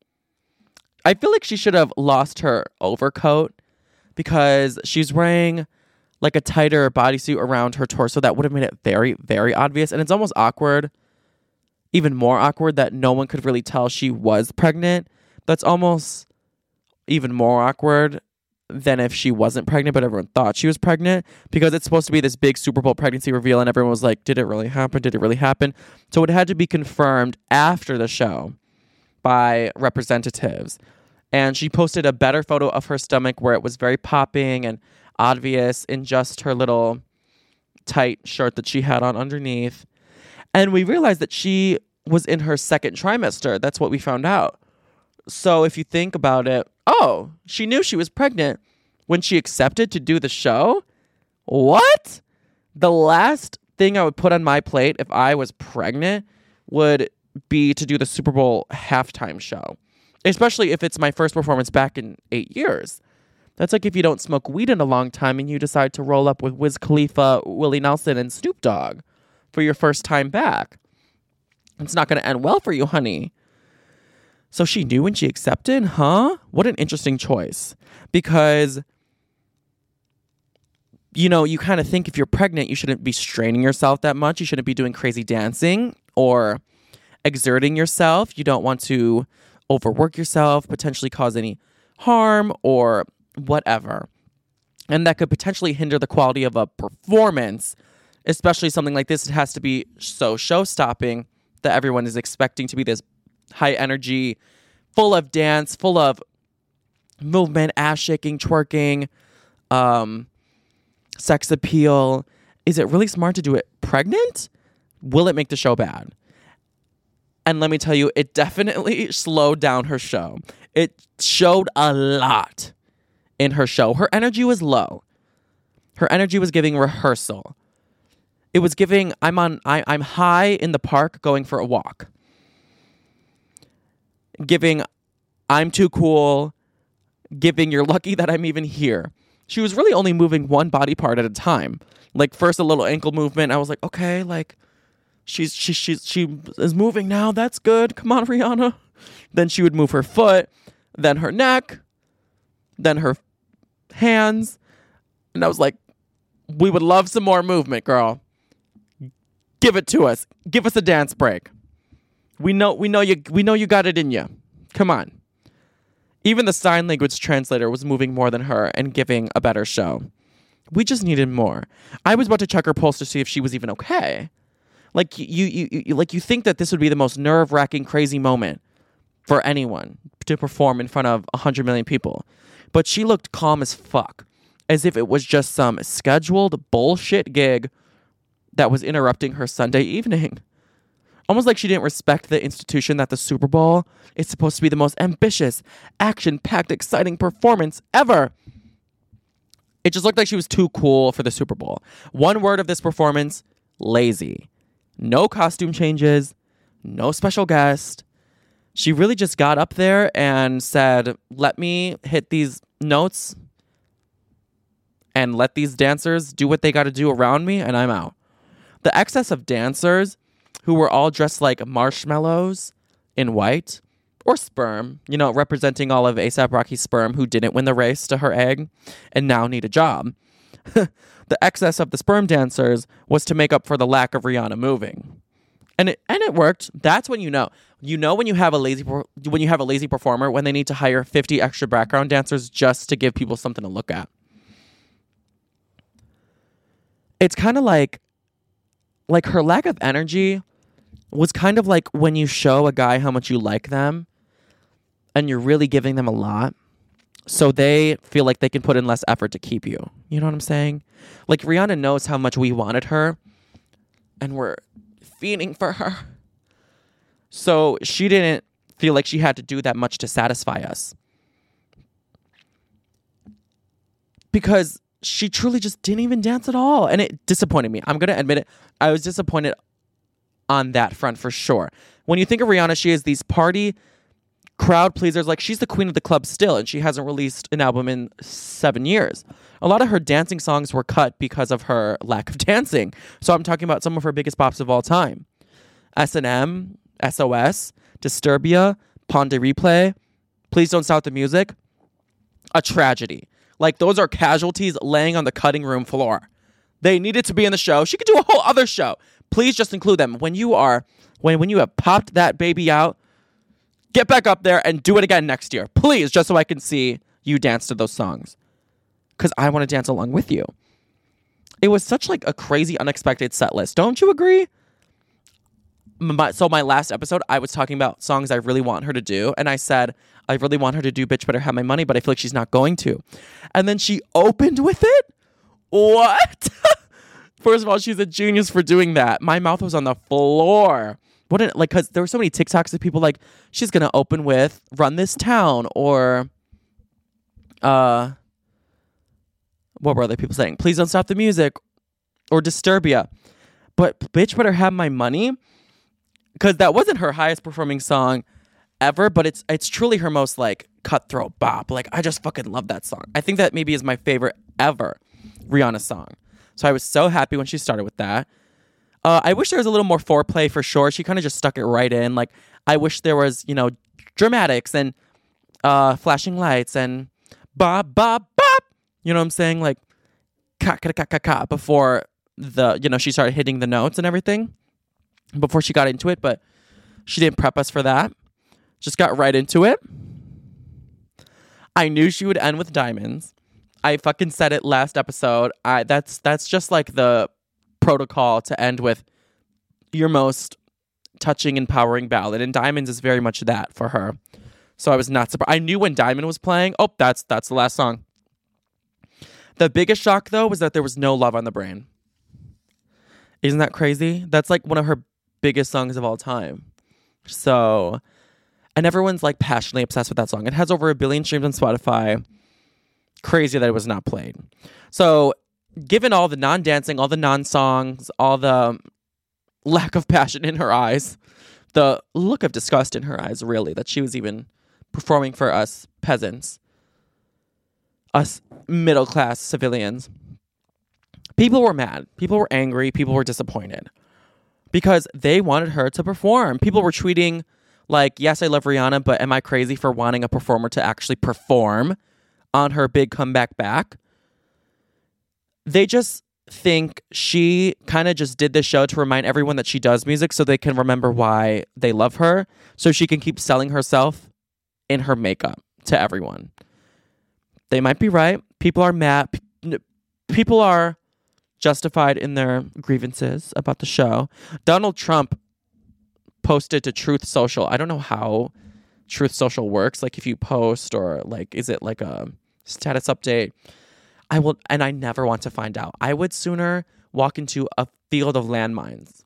I feel like she should have lost her overcoat because she's wearing like a tighter bodysuit around her torso that would have made it very, very obvious. And it's almost awkward, even more awkward that no one could really tell she was pregnant. That's almost even more awkward than if she wasn't pregnant, but everyone thought she was pregnant because it's supposed to be this big Super Bowl pregnancy reveal and everyone was like, did it really happen? Did it really happen? So it had to be confirmed after the show by representatives. And she posted a better photo of her stomach where it was very popping and obvious in just her little tight shirt that she had on underneath. And we realized that she was in her second trimester. That's what we found out. So if you think about it, oh, she knew she was pregnant when she accepted to do the show? What? The last thing I would put on my plate if I was pregnant would be to do the Super Bowl halftime show, especially if it's my first performance back in eight years. That's like if you don't smoke weed in a long time and you decide to roll up with Wiz Khalifa, Willie Nelson, and Snoop Dogg for your first time back. It's not going to end well for you, honey. So she knew when she accepted, huh? What an interesting choice. Because, you know, you kind of think if you're pregnant, you shouldn't be straining yourself that much. You shouldn't be doing crazy dancing or exerting yourself. You don't want to overwork yourself, potentially cause any harm or whatever. And that could potentially hinder the quality of a performance, especially something like this. It has to be so show-stopping that everyone is expecting to be this high energy, full of dance, full of movement, ass shaking, twerking, um, sex appeal. Is it really smart to do it pregnant? Will it make the show bad? And let me tell you, it definitely slowed down her show. It showed a lot in her show. Her energy was low. Her energy was giving rehearsal. It was giving, I'm on, I, I'm high in the park going for a walk. Giving, I'm too cool. Giving, you're lucky that I'm even here. She was really only moving one body part at a time. Like first a little ankle movement. I was like, okay, like She's she she's she is moving now. That's good. Come on, Rihanna. Then she would move her foot, then her neck, then her hands. And I was like, we would love some more movement, girl. Give it to us. Give us a dance break. We know we know you we know you got it in you. Come on. Even the sign language translator was moving more than her and giving a better show. We just needed more. I was about to check her pulse to see if she was even okay. Like you, you, you like you think that this would be the most nerve-wracking, crazy moment for anyone to perform in front of a hundred million people, but she looked calm as fuck, as if it was just some scheduled bullshit gig that was interrupting her Sunday evening. Almost like she didn't respect the institution that the Super Bowl is supposed to be the most ambitious, action-packed, exciting performance ever. It just looked like she was too cool for the Super Bowl. One word of this performance: lazy. No costume changes, no special guest. She really just got up there and said, let me hit these notes and let these dancers do what they got to do around me, and I'm out. The excess of dancers who were all dressed like marshmallows in white, or sperm, you know, representing all of A$AP Rocky's sperm who didn't win the race to her egg and now need a job. The excess of the sperm dancers was to make up for the lack of Rihanna moving. And it and it worked. That's when you know. You know when you have a lazy when you have a lazy performer, when they need to hire fifty extra background dancers just to give people something to look at. It's kind of like like her lack of energy was kind of like when you show a guy how much you like them and you're really giving them a lot, so they feel like they can put in less effort to keep you. You know what I'm saying? Like, Rihanna knows how much we wanted her and we're fiending for her. So she didn't feel like she had to do that much to satisfy us. Because she truly just didn't even dance at all. And it disappointed me. I'm going to admit it. I was disappointed on that front for sure. When you think of Rihanna, she is these party crowd pleasers. Like, she's the queen of the club still, and she hasn't released an album in seven years. A lot of her dancing songs were cut because of her lack of dancing. So I'm talking about some of her biggest bops of all time. S and M, S O S, Disturbia, Pon de Replay, Please Don't Stop the Music. A tragedy. Like, those are casualties laying on the cutting room floor. They needed to be in the show. She could do a whole other show. Please just include them. When you are, when, when you have popped that baby out, get back up there and do it again next year. Please, just so I can see you dance to those songs. Because I want to dance along with you. It was such like a crazy, unexpected set list. Don't you agree? My, so my last episode, I was talking about songs I really want her to do. And I said, I really want her to do Bitch Better Have My Money, but I feel like she's not going to. And then she opened with it? What? First of all, she's a genius for doing that. My mouth was on the floor. What an, like, because there were so many TikToks of people like, she's going to open with Run This Town, or uh, what were other people saying? Please Don't Stop the Music, or Disturbia. But Bitch Better Have My Money, because that wasn't her highest performing song ever, but it's it's truly her most like cutthroat bop. Like, I just fucking love that song. I think that maybe is my favorite ever Rihanna song. So I was so happy when she started with that. Uh, I wish there was a little more foreplay for sure. She kind of just stuck it right in. Like, I wish there was, you know, dramatics and uh, flashing lights and bop, bop, bop. You know what I'm saying? Like, ka, ka, ka, ka, ka, before the, you know, she started hitting the notes and everything. Before she got into it, but she didn't prep us for that. Just got right into it. I knew she would end with Diamonds. I fucking said it last episode. I that's that's just like the protocol to end with your most touching, empowering ballad, and Diamonds is very much that for her. So I was not surprised. I knew when Diamond was playing, oh, that's that's the last song. The biggest shock, though, was that there was no Love on the Brain. Isn't that crazy? That's like one of her biggest songs of all time. So, and everyone's like passionately obsessed with that song. It has over a billion streams on Spotify. Crazy that it was not played. So, given all the non-dancing, all the non-songs, all the lack of passion in her eyes, the look of disgust in her eyes, really, that she was even performing for us peasants, us middle-class civilians, people were mad. People were angry. People were disappointed. because they wanted her to perform. People were tweeting like, yes, I love Rihanna, but am I crazy for wanting a performer to actually perform on her big comeback back? They just think she kind of just did this show to remind everyone that she does music so they can remember why they love her, so she can keep selling herself in her makeup to everyone. They might be right. People are mad. People are justified in their grievances about the show. Donald Trump posted to Truth Social. I don't know how Truth Social works. Like if you post or like, is it like a status update? I will, and I never want to find out. I would sooner walk into a field of landmines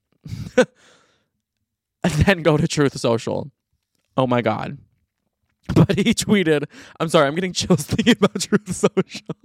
than go to Truth Social. Oh my God. But he tweeted, I'm sorry, I'm getting chills thinking about Truth Social.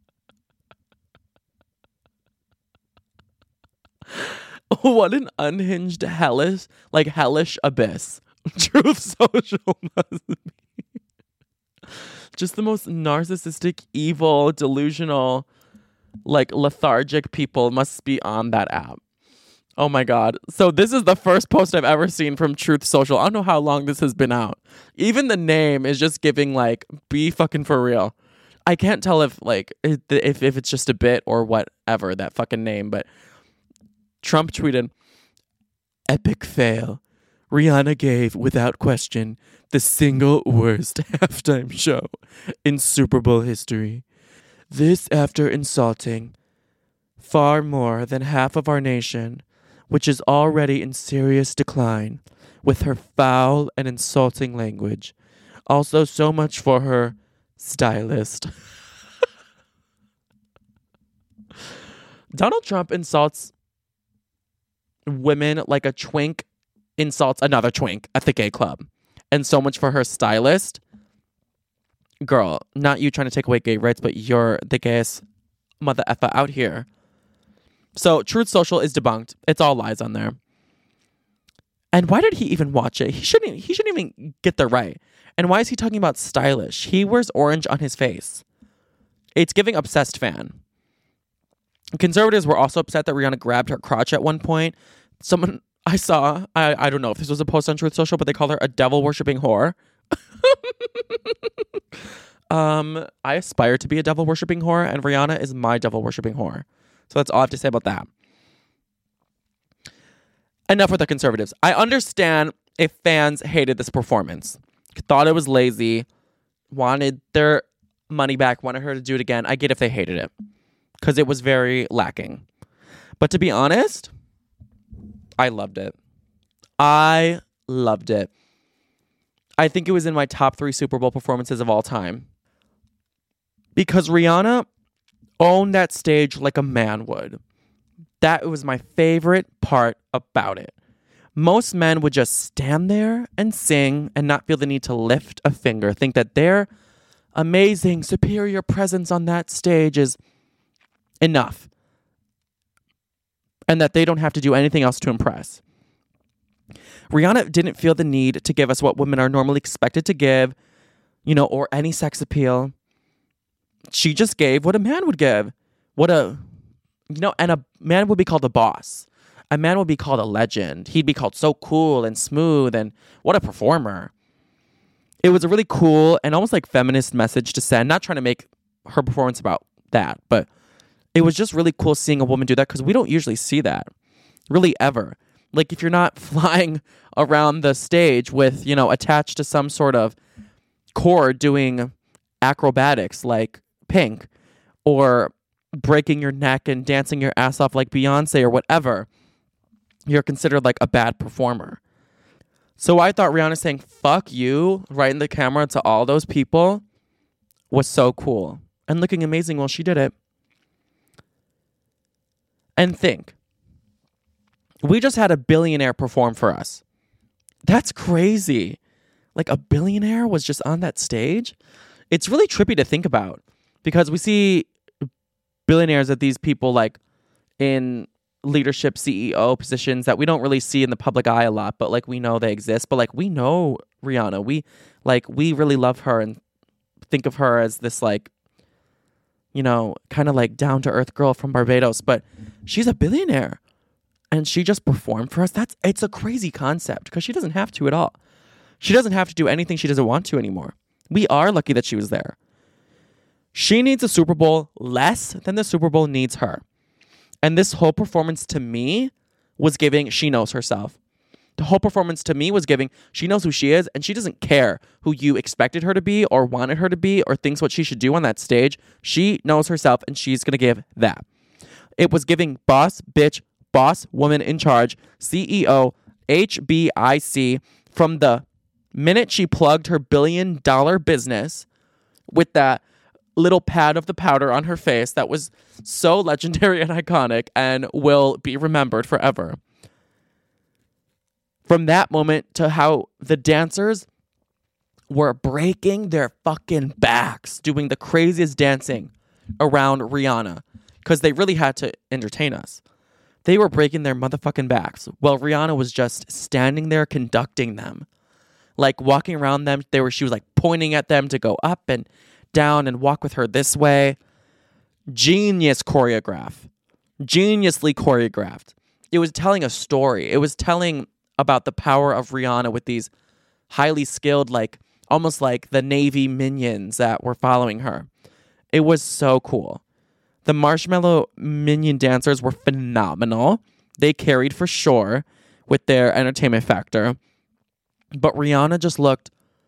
What an unhinged, hellish, like hellish abyss Truth Social must be. Just the most narcissistic, evil, delusional, like lethargic people must be on that app. Oh my God. So this is the first post I've ever seen from Truth Social. I don't know how long this has been out. Even the name is just giving like, be fucking for real. I can't tell if like, if, if it's just a bit or whatever, that fucking name, but Trump tweeted, epic fail. Rihanna gave, without question, the single worst halftime show in Super Bowl history. This after insulting far more than half of our nation, which is already in serious decline, with her foul and insulting language. Also, so much for her stylist. Donald Trump insults women like a twink insults another twink at the gay club. And so much for her stylist. Girl, not you trying to take away gay rights, but you're the gayest mother effer out here. So Truth Social is debunked. It's all lies on there. And why did he even watch it? He shouldn't he shouldn't even get the right. And why is he talking about stylish? He wears orange on his face. It's giving obsessed fan. Conservatives were also upset that Rihanna grabbed her crotch at one point. Someone I saw, I, I don't know if this was a post on Truth Social, but they called her a devil-worshipping whore. um, I aspire to be a devil-worshipping whore, and Rihanna is my devil-worshipping whore. So that's all I have to say about that. Enough with the conservatives. I understand if fans hated this performance, thought it was lazy, wanted their money back, wanted her to do it again. I get if they hated it, because it was very lacking. But to be honest, I loved it. I loved it. I think it was in my top three Super Bowl performances of all time. Because Rihanna owned that stage like a man would. That was my favorite part about it. Most men would just stand there and sing and not feel the need to lift a finger. Think that their amazing, superior presence on that stage is enough. And that they don't have to do anything else to impress. Rihanna didn't feel the need to give us what women are normally expected to give, you know, or any sex appeal. She just gave what a man would give. What a, you know, and a man would be called a boss. A man would be called a legend. He'd be called so cool and smooth and what a performer. It was a really cool and almost like feminist message to send. Not trying to make her performance about that, but it was just really cool seeing a woman do that because we don't usually see that. Really ever. Like if you're not flying around the stage with, you know, attached to some sort of cord doing acrobatics like Pink or breaking your neck and dancing your ass off like Beyonce or whatever, you're considered like a bad performer. So I thought Rihanna saying, fuck you, right in the camera to all those people was so cool. And looking amazing while she did it. And think, we just had a billionaire perform for us. That's crazy. Like a billionaire was just on that stage. It's really trippy to think about because we see billionaires at these people like in leadership C E O positions that we don't really see in the public eye a lot, but like we know they exist. But like we know Rihanna. We like we really love her and think of her as this like, you know, kind of like down to earth girl from Barbados, but she's a billionaire. and she just performed for us. That's it's a crazy concept because she doesn't have to at all. She doesn't have to do anything she doesn't want to anymore. We are lucky that she was there. She needs a Super Bowl less than the Super Bowl needs her. And this whole performance to me was giving she knows herself. The whole performance to me was giving she knows who she is, and she doesn't care who you expected her to be or wanted her to be or thinks what she should do on that stage. She knows herself, and she's going to give that. It was giving boss, bitch, boss, woman in charge, C E O, H B I C, from the minute she plugged her billion dollar business with that little pad of the powder on her face that was so legendary and iconic and will be remembered forever. From that moment to how the dancers were breaking their fucking backs doing the craziest dancing around Rihanna because they really had to entertain us. They were breaking their motherfucking backs while Rihanna was just standing there conducting them. Like walking around them, they were she was like pointing at them to go up and down and walk with her this way. Genius choreograph. Geniusly choreographed. It was telling a story. It was telling about the power of Rihanna with these highly skilled, like almost like the Navy minions that were following her. It was so cool. The Marshmallow Minion dancers were phenomenal. They carried for sure with their entertainment factor. But Rihanna just looked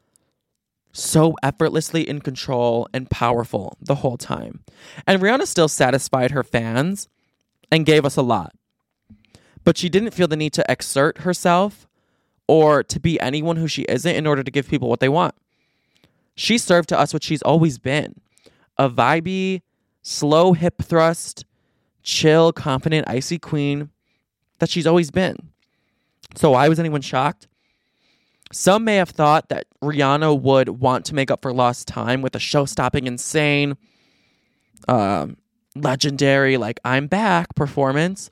so effortlessly in control and powerful the whole time. And Rihanna still satisfied her fans and gave us a lot. But she didn't feel the need to exert herself or to be anyone who she isn't in order to give people what they want. She served to us what she's always been. A vibey, slow hip thrust, chill, confident, icy queen that she's always been. So why was anyone shocked? Some may have thought that Rihanna would want to make up for lost time with a show-stopping, insane, um, legendary, like, I'm back performance.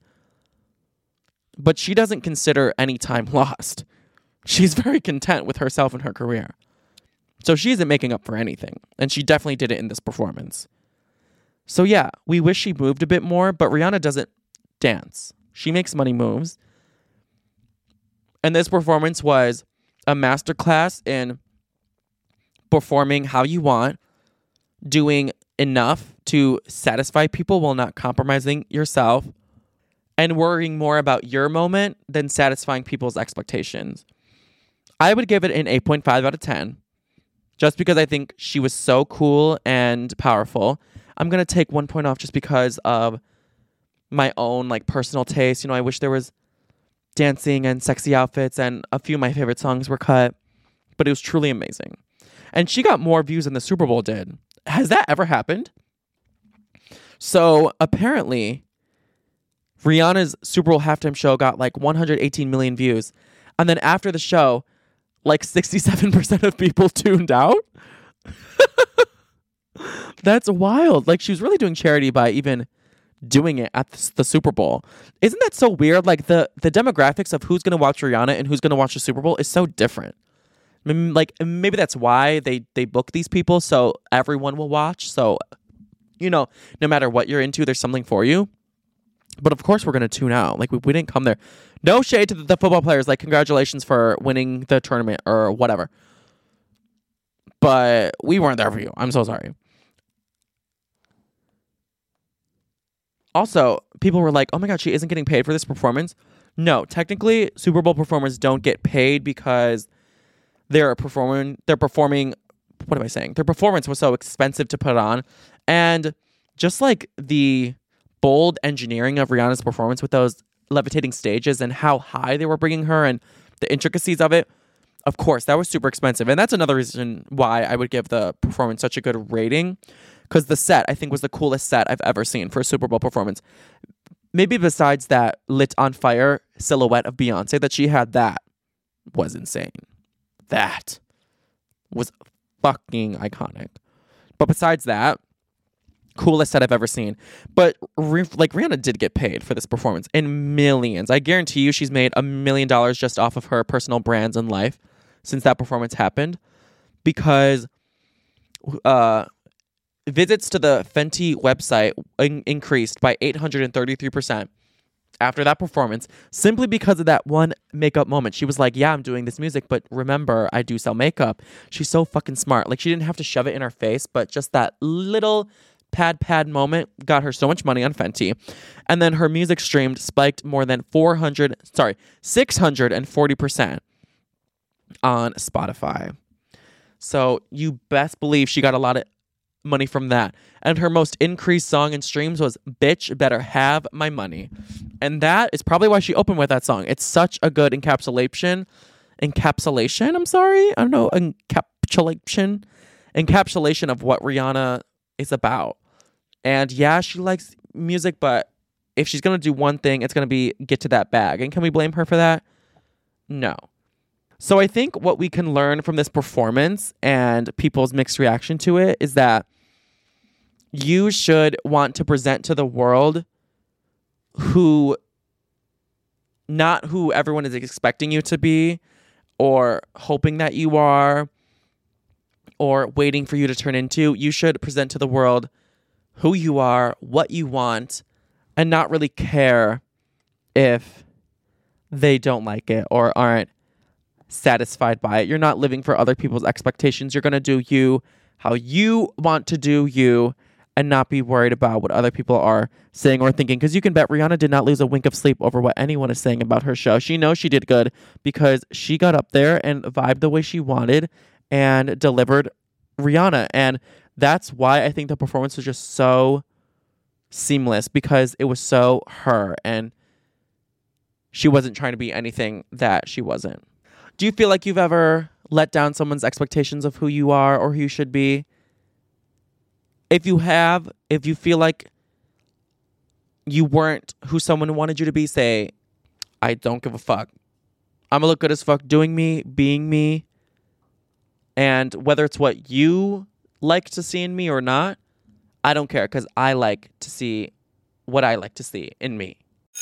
But she doesn't consider any time lost. She's very content with herself and her career. So she isn't making up for anything. And she definitely did it in this performance. So yeah, we wish she moved a bit more, but Rihanna doesn't dance. She makes money moves. And this performance was a masterclass in performing how you want, doing enough to satisfy people while not compromising yourself, and worrying more about your moment than satisfying people's expectations. I would give it an eight point five out of ten, just because I think she was so cool and powerful. I'm going to take one point off just because of my own like personal taste. You know, I wish there was dancing and sexy outfits, and a few of my favorite songs were cut, but it was truly amazing. And she got more views than the Super Bowl did. Has that ever happened? So apparently, Rihanna's Super Bowl halftime show got like one hundred eighteen million views. And then after the show, like sixty-seven percent of people tuned out. That's wild. Like, she was really doing charity by even doing it at the Super Bowl. Isn't that so weird? Like, the, the demographics of who's going to watch Rihanna and who's going to watch the Super Bowl is so different. Like, maybe that's why they, they book these people, so everyone will watch. So, you know, no matter what you're into, there's something for you. But of course we're going to tune out. Like, we, we didn't come there. No shade to the, the football players. Like, congratulations for winning the tournament or whatever. But we weren't there for you. I'm so sorry. Also, people were like, oh my God, she isn't getting paid for this performance. No, technically, Super Bowl performers don't get paid because they're performing, they're performing, what am I saying? Their performance was so expensive to put on. And just like the bold engineering of Rihanna's performance with those levitating stages and how high they were bringing her and the intricacies of it, of course, that was super expensive. And that's another reason why I would give the performance such a good rating. Because the set, I think, was the coolest set I've ever seen for a Super Bowl performance. Maybe besides that lit on fire silhouette of Beyonce that she had, that was insane. That was fucking iconic. But besides that, coolest set I've ever seen. But like, Rihanna did get paid for this performance in millions. I guarantee you she's made a million dollars just off of her personal brands and life since that performance happened. Because uh, visits to the Fenty website in- increased by eight hundred thirty-three percent after that performance simply because of that one makeup moment. She was like, yeah, I'm doing this music, but remember, I do sell makeup. She's so fucking smart. Like, she didn't have to shove it in her face, but just that little pad pad moment got her so much money on Fenty. And then her music streamed spiked more than four hundred, sorry, six hundred forty percent on Spotify. So you best believe she got a lot of money from that. And her most increased song in streams was Bitch Better Have My Money. And that is probably why she opened with that song. It's such a good encapsulation. Encapsulation, I'm sorry. I don't know. Encapsulation. Encapsulation of what Rihanna is about. And yeah, she likes music, but if she's going to do one thing, it's going to be get to that bag. And can we blame her for that? No. So I think what we can learn from this performance and people's mixed reaction to it is that you should want to present to the world who, not who everyone is expecting you to be or hoping that you are or waiting for you to turn into. You should present to the world who you are, what you want, and not really care if they don't like it or aren't satisfied by it. You're not living for other people's expectations. You're going to do you how you want to do you and not be worried about what other people are saying or thinking. Because you can bet Rihanna did not lose a wink of sleep over what anyone is saying about her show. She knows she did good because she got up there and vibed the way she wanted and delivered Rihanna. And that's why I think the performance was just so seamless, because it was so her and she wasn't trying to be anything that she wasn't. Do you feel like you've ever let down someone's expectations of who you are or who you should be? If you have, if you feel like you weren't who someone wanted you to be, say, I don't give a fuck. I'm gonna look good as fuck doing me, being me. And whether it's what you like to see in me or not, I don't care, because I like to see what I like to see in me.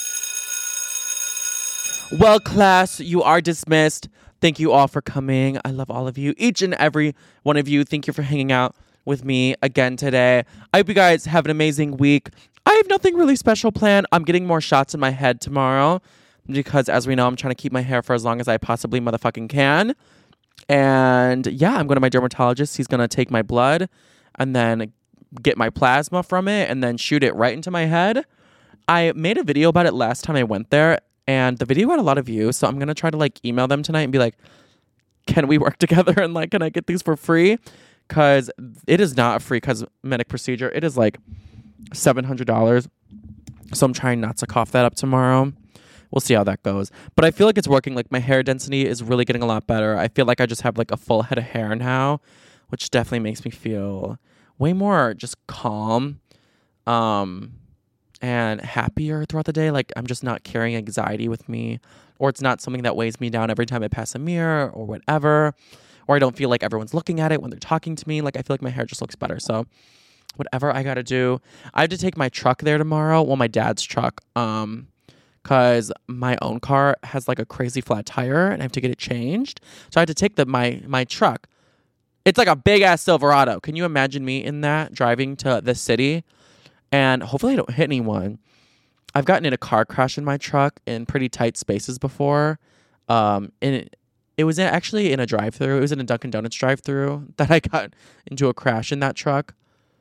Well, class, you are dismissed. Thank you all for coming. I love all of you. Each and every one of you. Thank you for hanging out with me again today. I hope you guys have an amazing week. I have nothing really special planned. I'm getting more shots in my head tomorrow because, as we know, I'm trying to keep my hair for as long as I possibly motherfucking can. And yeah, I'm going to my dermatologist. He's going to take my blood and then get my plasma from it and then shoot it right into my head. I made a video about it last time I went there, and the video had a lot of views. So I'm going to try to like email them tonight and be like, can we work together and like, can I get these for free? Because it is not a free cosmetic procedure. It is like seven hundred dollars. So I'm trying not to cough that up tomorrow. We'll see how that goes. But I feel like it's working. Like, my hair density is really getting a lot better. I feel like I just have like a full head of hair now, which definitely makes me feel way more just calm um, and happier throughout the day. Like, I'm just not carrying anxiety with me, or it's not something that weighs me down every time I pass a mirror or whatever. Or I don't feel like everyone's looking at it when they're talking to me. Like, I feel like my hair just looks better. So whatever I got to do. I have to take my truck there tomorrow. Well, my dad's truck. Um, because my own car has like a crazy flat tire and I have to get it changed. So I had to take the my my truck. It's like a big ass Silverado. Can you imagine me in that driving to the city? And hopefully I don't hit anyone. I've gotten in a car crash in my truck in pretty tight spaces before. Um, and it, it was actually in a drive-thru. It was in a Dunkin' Donuts drive-thru that I got into a crash in that truck.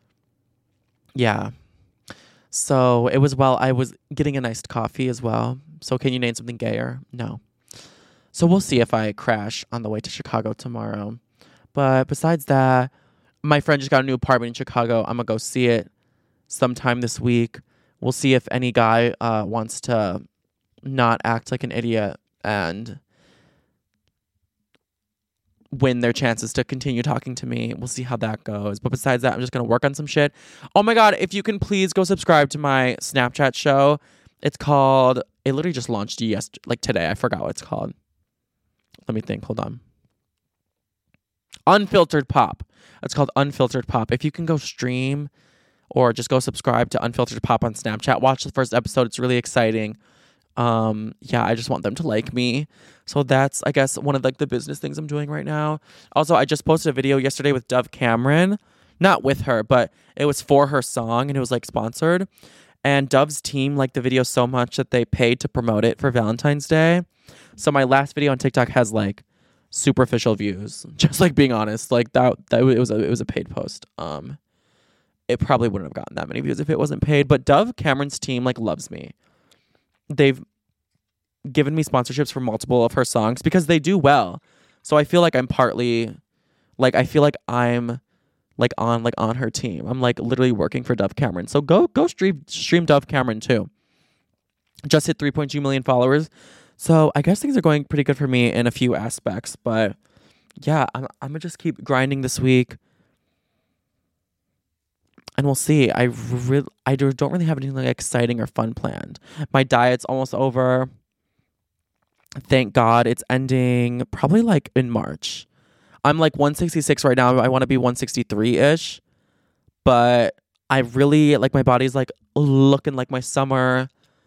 Yeah. So it was while I was getting a nice coffee as well. So can you name something gayer? No. So we'll see if I crash on the way to Chicago tomorrow. But besides that, my friend just got a new apartment in Chicago. I'm going to go see it sometime this week. We'll see if any guy uh, wants to not act like an idiot and win their chances to continue talking to me. We'll see how that goes. But besides that, I'm just going to work on some shit. Oh my God, if you can please go subscribe to my Snapchat show. It's called, it literally just launched yesterday, like today. I forgot what it's called. Let me think. Hold on. Unfiltered Pop. It's called Unfiltered Pop. If you can go stream or just go subscribe to Unfiltered Pop on Snapchat, watch the first episode. It's really exciting. Um, yeah, I just want them to like me. So that's, I guess, one of like the business things I'm doing right now. Also, I just posted a video yesterday with Dove Cameron. Not with her, but it was for her song and it was like sponsored. And Dove's team liked the video so much that they paid to promote it for Valentine's Day. So my last video on TikTok has like superficial views. Just like being honest, like that that it was a, it was a paid post. Um, it probably wouldn't have gotten that many views if it wasn't paid. But Dove Cameron's team like loves me. They've given me sponsorships for multiple of her songs because they do well. So I feel like I'm partly, like I feel like I'm like on like on her team. I'm like literally working for Dove Cameron. So go go stream stream Dove Cameron too. Just hit three point two million followers. So I guess things are going pretty good for me in a few aspects. But yeah, I'm I'm gonna just keep grinding this week. And we'll see. I really, I don't really have anything like exciting or fun planned. My diet's almost over. Thank God it's ending probably like in March. I'm like one sixty-six right now. I want to be one sixty-three-ish. But I really, like my body's like looking like my summer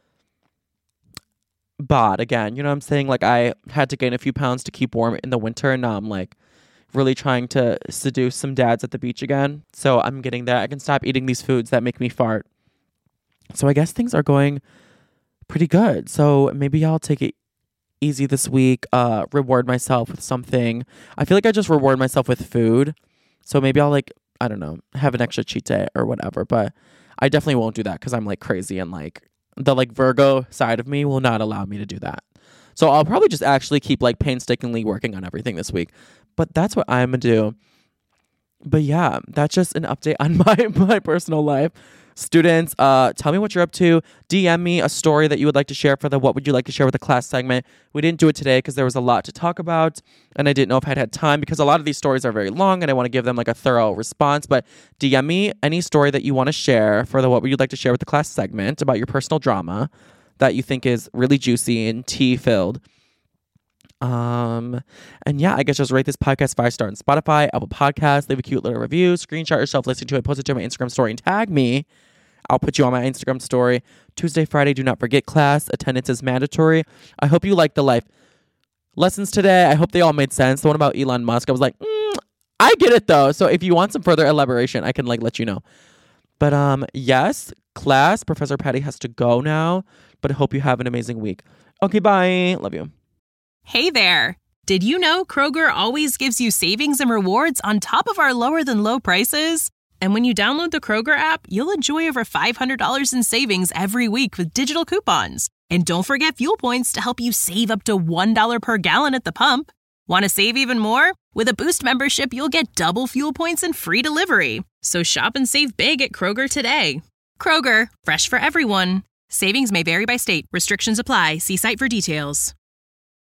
bod again. You know what I'm saying? Like I had to gain a few pounds to keep warm in the winter. And now I'm like really trying to seduce some dads at the beach again. So I'm getting there. I can stop eating these foods that make me fart. So I guess things are going pretty good. So maybe I'll take it easy this week, uh, reward myself with something. I feel like I just reward myself with food. So maybe I'll like, I don't know, have an extra cheat day or whatever. But I definitely won't do that because I'm like crazy and like the like Virgo side of me will not allow me to do that. So I'll probably just actually keep like painstakingly working on everything this week. But that's what I'm gonna do. But yeah, that's just an update on my, my personal life. Students, uh, tell me what you're up to. D M me a story that you would like to share for the What Would You Like to Share with the Class segment. We didn't do it today because there was a lot to talk about. And I didn't know if I'd had time because a lot of these stories are very long and I want to give them like a thorough response. But D M me any story that you want to share for the What Would You Like to Share with the Class segment about your personal drama that you think is really juicy and tea-filled. Um, and yeah, I guess just rate this podcast five star on Spotify, Apple Podcasts, leave a cute little review, screenshot yourself listening to it, post it to my Instagram story and tag me. I'll put you on my Instagram story. Tuesday, Friday, do not forget class. Attendance is mandatory. I hope you liked the life lessons today. I hope they all made sense. The one about Elon Musk, I was like, mm, I get it though. So if you want some further elaboration, I can like let you know. But um, yes, class, Professor Patty has to go now, but I hope you have an amazing week. Okay, bye. Love you. Hey there! Did you know Kroger always gives you savings and rewards on top of our lower than low prices? And when you download the Kroger app, you'll enjoy over five hundred dollars in savings every week with digital coupons. And don't forget fuel points to help you save up to one dollar per gallon at the pump. Want to save even more? With a Boost membership, you'll get double fuel points and free delivery. So shop and save big at Kroger today. Kroger, fresh for everyone. Savings may vary by state. Restrictions apply. See site for details.